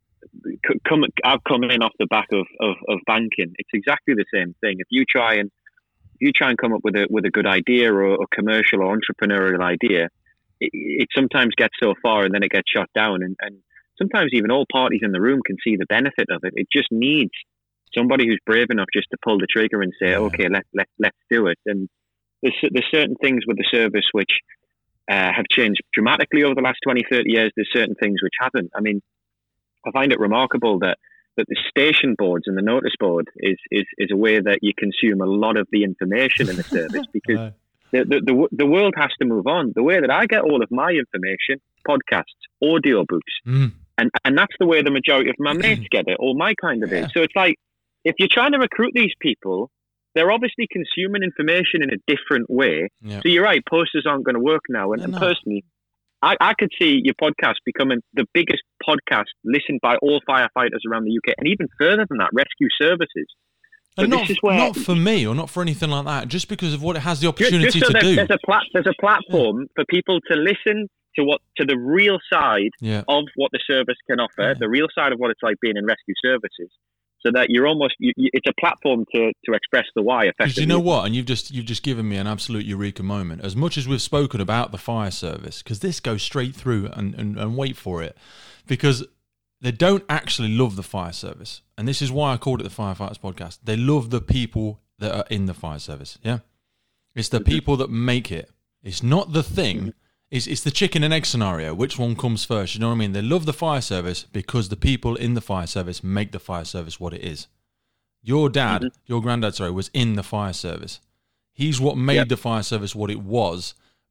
come, I've come in off the back of, of, of banking. It's exactly the same thing. If you try and if you try and come up with a with a good idea or a commercial or entrepreneurial idea, it, it sometimes gets so far and then it gets shut down. And, and sometimes even all parties in the room can see the benefit of it. It just needs somebody who's brave enough just to pull the trigger and say, yeah. okay, let, let, let's do it. And there's, there's certain things with the service which uh, have changed dramatically over the last twenty, thirty years. There's certain things which haven't. I mean, I find it remarkable that, that the station boards and the notice board is, is, is a way that you consume a lot of the information in the service because right. the, the, the, the world has to move on. The way that I get all of my information, podcasts, audio books, mm. and, and that's the way the majority of my mates get it, or my kind of yeah. it. So it's like, if you're trying to recruit these people, they're obviously consuming information in a different way. Yep. So you're right, posters aren't going to work now. And, and personally, I, I could see your podcast becoming the biggest podcast listened by all firefighters around the U K, and even further than that, rescue services. So and this not, is where, not for me or not for anything like that, just because of what it has the opportunity just, just so to do. There's a, plat, there's a platform yeah. for people to listen to what to the real side yeah. of what the service can offer, yeah. the real side of what it's like being in rescue services. So that you're almost, you, you, it's a platform to, to express the why effectively. Because you know what, and you've just you've just given me an absolute eureka moment. As much as we've spoken about the fire service, because this goes straight through, and, and, and wait for it, because they don't actually love the fire service, and this is why I called it the Firefighters Podcast. They love the people that are in the fire service. Yeah, it's the mm-hmm. people that make it. It's not the thing. Mm-hmm. It's, it's the chicken and egg scenario. Which one comes first? You know what I mean? They love the fire service because the people in the fire service make the fire service what it is. Your dad, mm-hmm. your granddad, sorry, was in the fire service. He's what made yep. the fire service what it was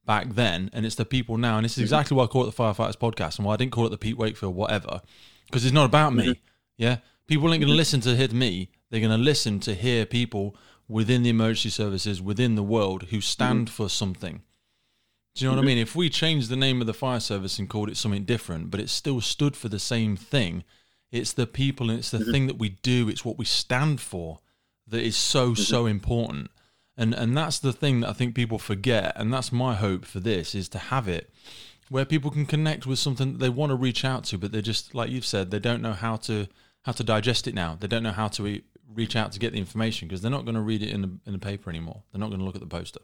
back then, and it's the people now. And this is exactly why I call it the Firefighters Podcast, and why I didn't call it the Pete Wakefield whatever, because it's not about me. Yeah, people ain't going to listen to hear me. They're going to listen to hear people within the emergency services, within the world, who stand mm-hmm. for something. Do you know mm-hmm. what I mean? If we changed the name of the fire service and called it something different, but it still stood for the same thing, it's the people and it's the mm-hmm. thing that we do, it's what we stand for that is so, mm-hmm. so important. And and that's the thing that I think people forget, and that's my hope for this, is to have it where people can connect with something that they want to reach out to, but they're just, like you've said, they don't know how to how to digest it now. They don't know how to e- reach out to get the information, because they're not going to read it in the, in the paper anymore. They're not going to look at the poster.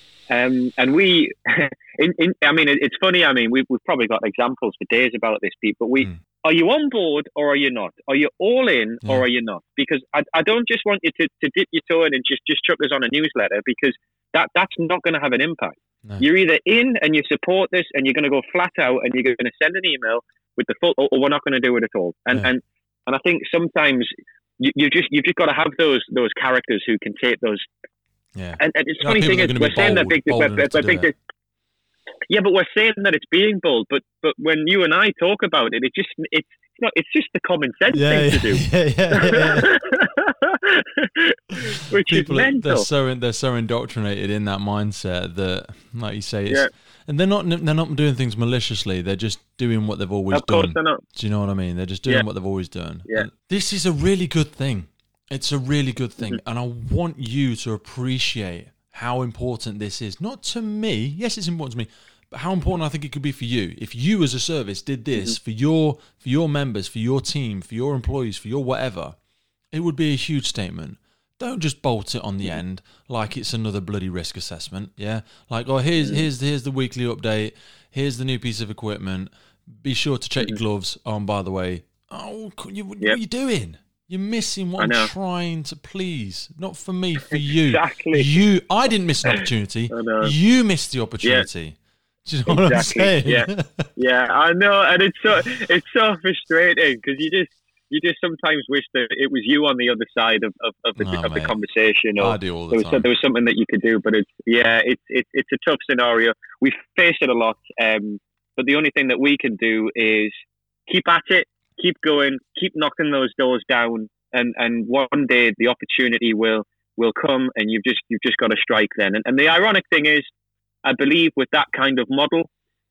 Um, and we, in, in, I mean, it, it's funny. I mean, we've, we've probably got examples for days about this, Pete, but we, mm. are you on board or are you not? Are you all in yeah. or are you not? Because I, I don't just want you to, to dip your toe in and just, just chuck us on a newsletter, because that, that's not going to have an impact. No. You're either in and you support this and you're going to go flat out and you're going to send an email with the full, or, or we're not going to do it at all. And, yeah. and, and I think sometimes you, you just, you've just got to have those, those characters who can take those. Yeah. And, and it's funny thing is, we're saying that big, we're, we're, we're big, yeah, but we're saying that it's being bold. But but when you and I talk about it, it just it's not. It's just the common sense yeah, thing yeah, to do. Yeah, yeah, yeah. Which People, is mental. They're so they're so indoctrinated in that mindset that, like you say, it's, yeah. and they're not they're not doing things maliciously. They're just doing what they've always of course done. They're not. Do you know what I mean? They're just doing yeah. what they've always done. Yeah. And this is a really good thing. It's a really good thing, Mm-hmm. and I want you to appreciate how important this is. Not to me. Yes, it's important to me. But how important I think it could be for you. If you as a service did this mm-hmm. for your for your members, for your team, for your employees, for your whatever, it would be a huge statement. Don't just bolt it on the end like it's another bloody risk assessment. Yeah, like, oh, here's mm-hmm. here's here's the weekly update. Here's the new piece of equipment. Be sure to check mm-hmm. your gloves. Oh, and by the way, oh, you, what yep. are you doing? You're missing what I'm trying to please. Not for me, for you. Exactly. You. I didn't miss an opportunity. You missed the opportunity. Yeah. Do you know exactly. what I'm saying? Yeah, yeah, I know, and it's so it's so frustrating, because you just you just sometimes wish that it was you on the other side of of, of, the, oh, of the mate. conversation. Or I do all the there was, time. There was something that you could do, but it's yeah, it's it's it's a tough scenario. We face it a lot, um, but the only thing that we can do is keep at it, keep going, keep knocking those doors down, and and one day the opportunity will will come, and you've just you've just got to strike then. And, and the ironic thing is, I believe with that kind of model,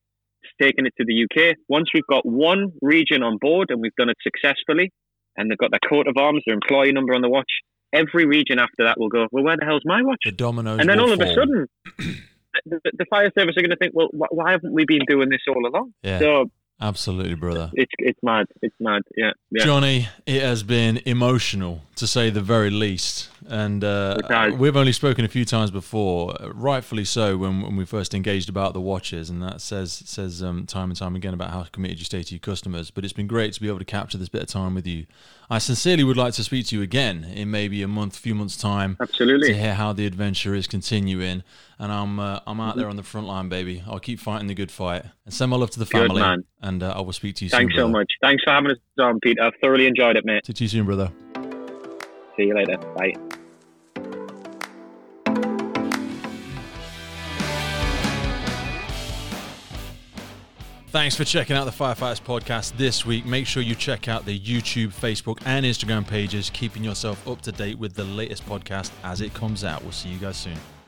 taking it to the U K, once we've got one region on board and we've done it successfully, and they've got their coat of arms, their employee number on the watch, every region after that will go, well, where the hell's my watch? The dominoes and then will all of fall. a sudden, the, the fire service are going to think, well, wh- why haven't we been doing this all along? Yeah. So Absolutely, brother. It's it's mad. It's mad. Yeah, yeah. Johnny, it has been emotional, to say the very least. And uh, we've only spoken a few times before, rightfully so, when, when we first engaged about the watches, and that says says um, time and time again about how committed you stay to your customers. But it's been great to be able to capture this bit of time with you. I sincerely would like to speak to you again in maybe a month, few months' time. Absolutely. To hear how the adventure is continuing. And I'm uh, I'm out mm-hmm. there on the front line, baby. I'll keep fighting the good fight. And send my love to the family. Good man. And uh, I will speak to you Thanks soon, so much. Thanks for having us on, Pete. I've thoroughly enjoyed it, mate. See you soon, brother. See you later. Bye. Thanks for checking out the Firefighters Podcast this week. Make sure you check out the YouTube, Facebook, and Instagram pages, keeping yourself up to date with the latest podcast as it comes out. We'll see you guys soon.